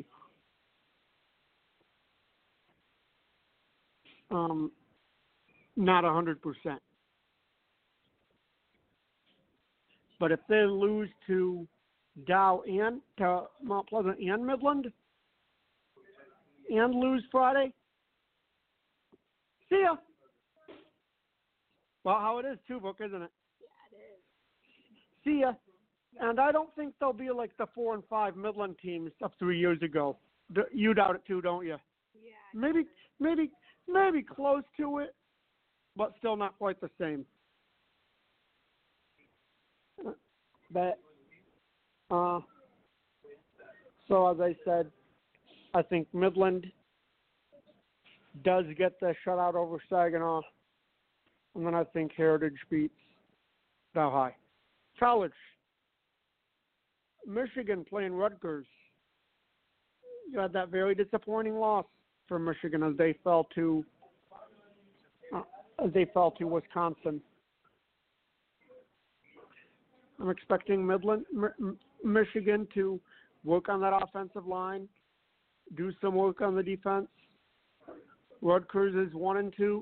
not 100%. But if they lose to Dow and to Mount Pleasant and Midland and lose Friday, see ya. Well, how it is, Book, isn't it? Yeah, it is. See ya. And I don't think they'll be like the 4 and 5 Midland teams of 3 years ago. You doubt it too, don't you? Yeah. Maybe close to it, but still not quite the same. But so as I said, I think Midland does get the shutout over Saginaw, and then I think Heritage beats Dow High. College, Michigan playing Rutgers. You had that very disappointing loss for Michigan as they fell to Wisconsin. I'm expecting Michigan to work on that offensive line, do some work on the defense. Rutgers is 1-2,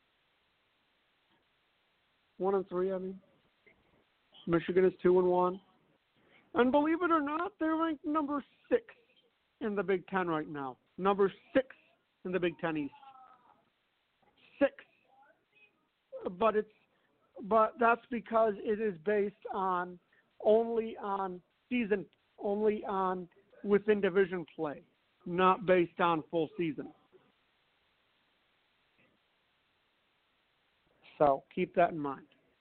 1-3. I mean, Michigan is 2-1, and believe it or not, they're ranked number 6 in the Big Ten right now. Number 6 in the Big Ten East. 6, but that's because it is based only on within division play, not based on full season. So keep that in mind.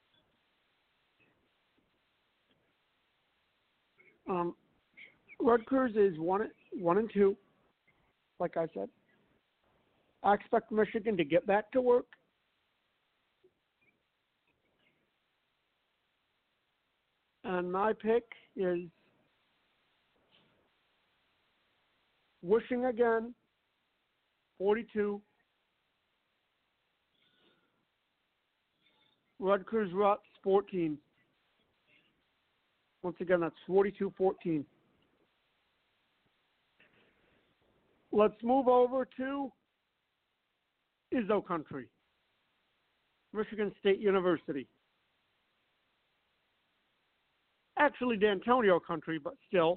Rutgers is 1-2, like I said. I expect Michigan to get back to work. And my pick is Wishing again, 42. Rutgers Ruts, 14. Once again, that's 42-14. Let's move over to Izzo Country, Michigan State University. actually D'Antonio country, but still.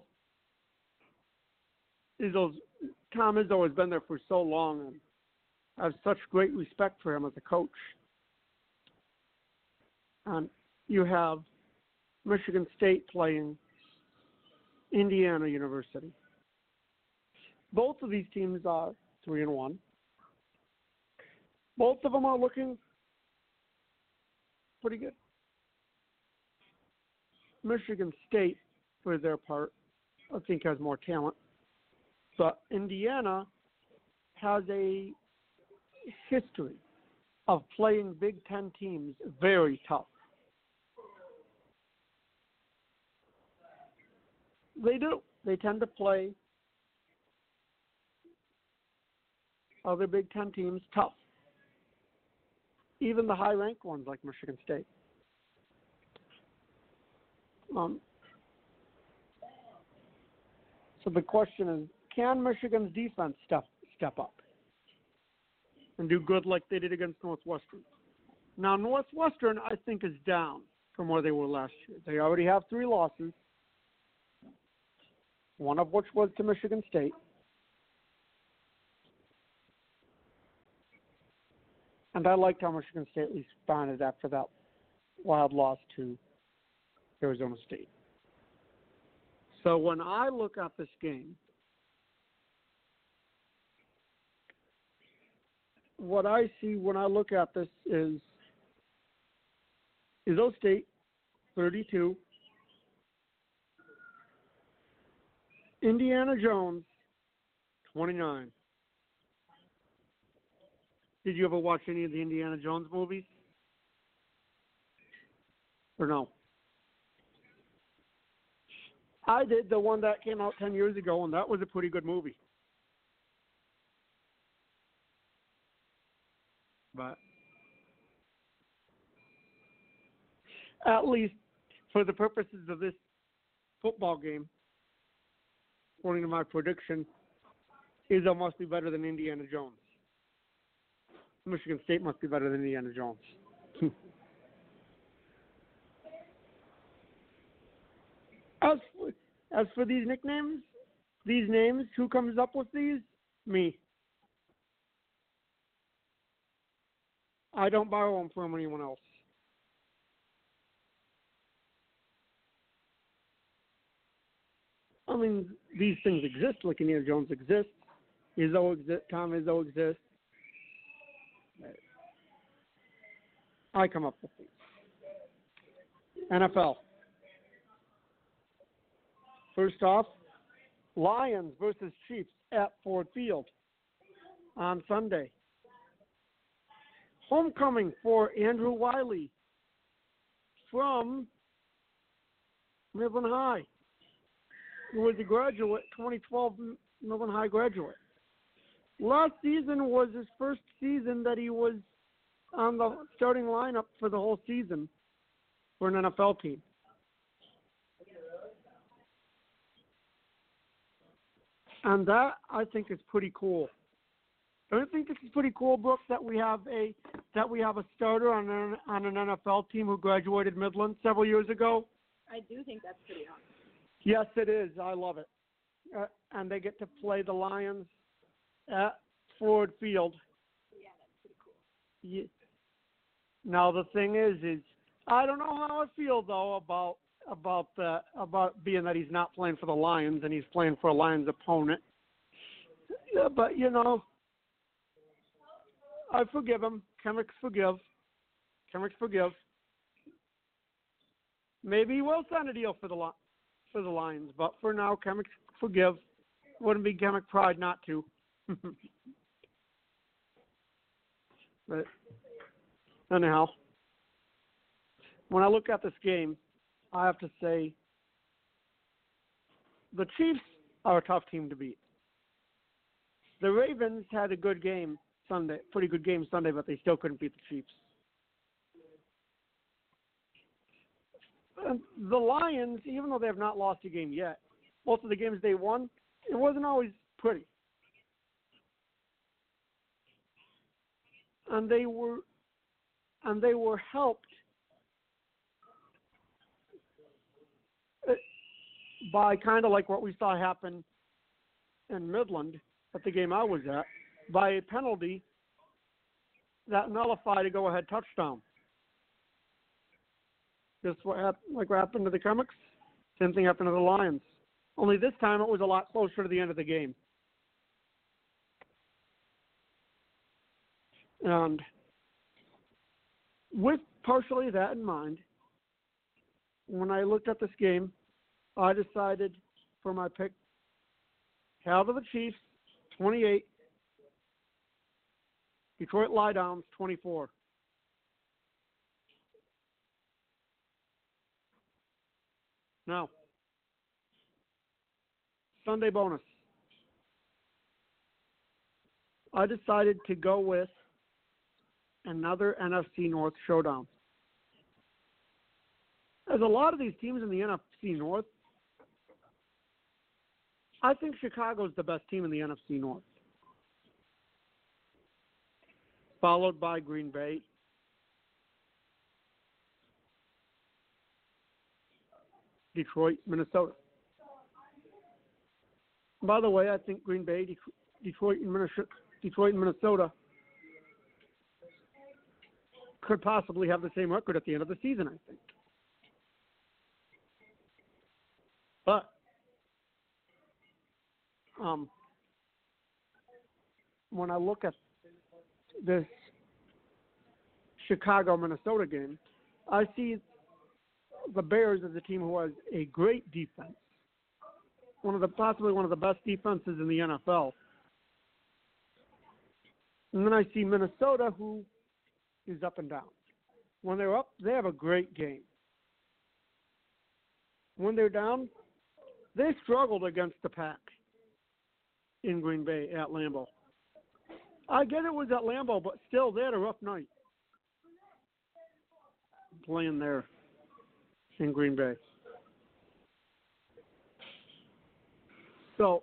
Tom Izzo has been there for so long, and I have such great respect for him as a coach. And you have Michigan State playing Indiana University. Both of these teams are 3-1. Both of them are looking pretty good. Michigan State, for their part, I think has more talent. But Indiana has a history of playing Big Ten teams very tough. They do. They tend to play other Big Ten teams tough. Even the high-ranked ones like Michigan State. So the question is, can Michigan's defense step up and do good like they did against Northwestern? Now, Northwestern, I think, is down from where they were last year. They already have 3 losses, one of which was to Michigan State. And I liked how Michigan State responded after that wild loss to Arizona State. So when I look at this game, what I see when I look at this is Izzo State 32, Indiana Jones 29. Did you ever watch any of the Indiana Jones movies? Or no? I did, the one that came out 10 years ago, and that was a pretty good movie. But at least for the purposes of this football game, according to my prediction, Izzo must be better than Indiana Jones. Michigan State must be better than Indiana Jones. As for these nicknames, these names, who comes up with these? Me. I don't borrow them from anyone else. I mean, these things exist, like Indiana Jones exists. Izzo exists. Tom Izzo exists. I come up with these. NFL. First off, Lions versus Chiefs at Ford Field on Sunday. Homecoming for Andrew Wiley from Midland High, who was a graduate, 2012 Midland High graduate. Last season was his first season that he was on the starting lineup for the whole season for an NFL team. And that, I think, is pretty cool. Don't you think this is pretty cool, Brooks, that we have a starter on an NFL team who graduated Midland several years ago? I do think that's pretty awesome. Yes, it is. I love it. And they get to play the Lions at Ford Field. Yeah, that's pretty cool. Yeah. Now the thing is I don't know how I feel though about being that he's not playing for the Lions and he's playing for a Lions opponent. Yeah, but I forgive him. Chemics forgive. Maybe he will sign a deal for the Lions, but for now, Chemics forgive. Wouldn't be Chemic pride not to. But anyhow, when I look at this game, I have to say the Chiefs are a tough team to beat. The Ravens had a good game Sunday, pretty good game Sunday, but they still couldn't beat the Chiefs. And the Lions, even though they have not lost a game yet, most of the games they won, it wasn't always pretty. And they were helped by kind of like what we saw happen in Midland at the game I was at, by a penalty that nullified a go-ahead touchdown. Just what happened to the Comics? Same thing happened to the Lions. Only this time it was a lot closer to the end of the game. And with partially that in mind, when I looked at this game, I decided for my pick, Hail to the Chiefs, 28, Detroit Lie Downs, 24. Now, Sunday bonus. I decided to go with another NFC North showdown. There's a lot of these teams in the NFC North. I think Chicago's the best team in the NFC North, followed by Green Bay. Detroit, Minnesota. By the way, I think Green Bay, Detroit, and Minnesota could possibly have the same record at the end of the season, I think. But when I look at this Chicago-Minnesota game, I see the Bears as a team who has a great defense, possibly one of the best defenses in the NFL. And then I see Minnesota, who is up and down. When they're up, they have a great game. When they're down, they struggled against the Pack in Green Bay at Lambeau. I get it was at Lambeau, but still, they had a rough night playing there in Green Bay. So,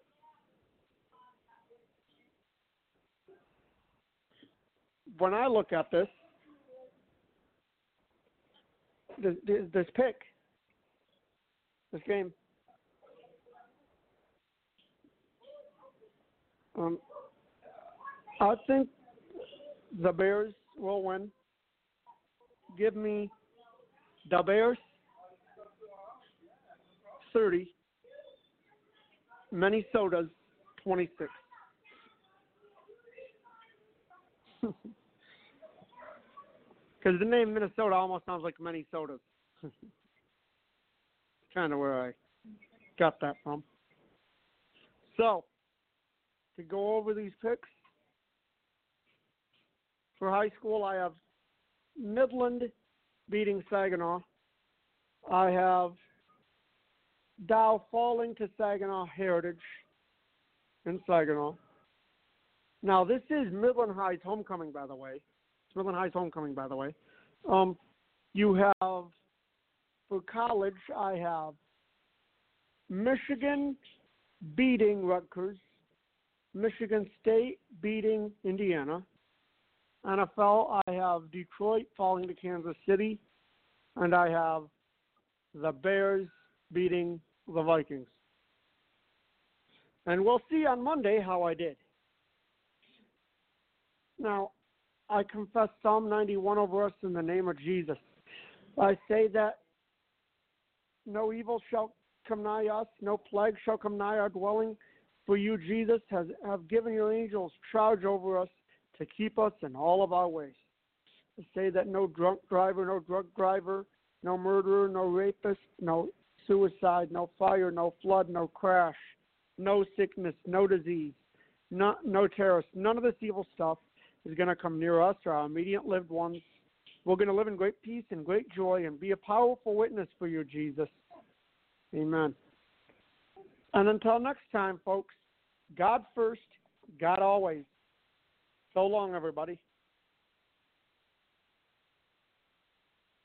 when I look at this pick, this game, I think the Bears will win. Give me the Bears 30, Minnesota's 26. Because the name Minnesota almost sounds like many sodas. Kind of where I got that from. So, to go over these picks, for high school, I have Midland beating Saginaw. I have Dow falling to Saginaw Heritage in Saginaw. Now, this is Midland High's homecoming, by the way. It's Midland High's homecoming, by the way. You have, for college, I have Michigan beating Rutgers, Michigan State beating Indiana. NFL, I have Detroit falling to Kansas City, and I have the Bears beating the Vikings. And we'll see on Monday how I did. Now, I confess Psalm 91 over us in the name of Jesus. I say that no evil shall come nigh us, no plague shall come nigh our dwelling, for you, Jesus, have given your angels charge over us to keep us in all of our ways. I say that no drunk driver, no drug driver, no murderer, no rapist, no suicide, no fire, no flood, no crash, no sickness, no disease, no terrorist, none of this evil stuff is going to come near us or our immediate lived ones. We're going to live in great peace and great joy and be a powerful witness for you, Jesus. Amen. And until next time, folks, God first, God always. So long, everybody.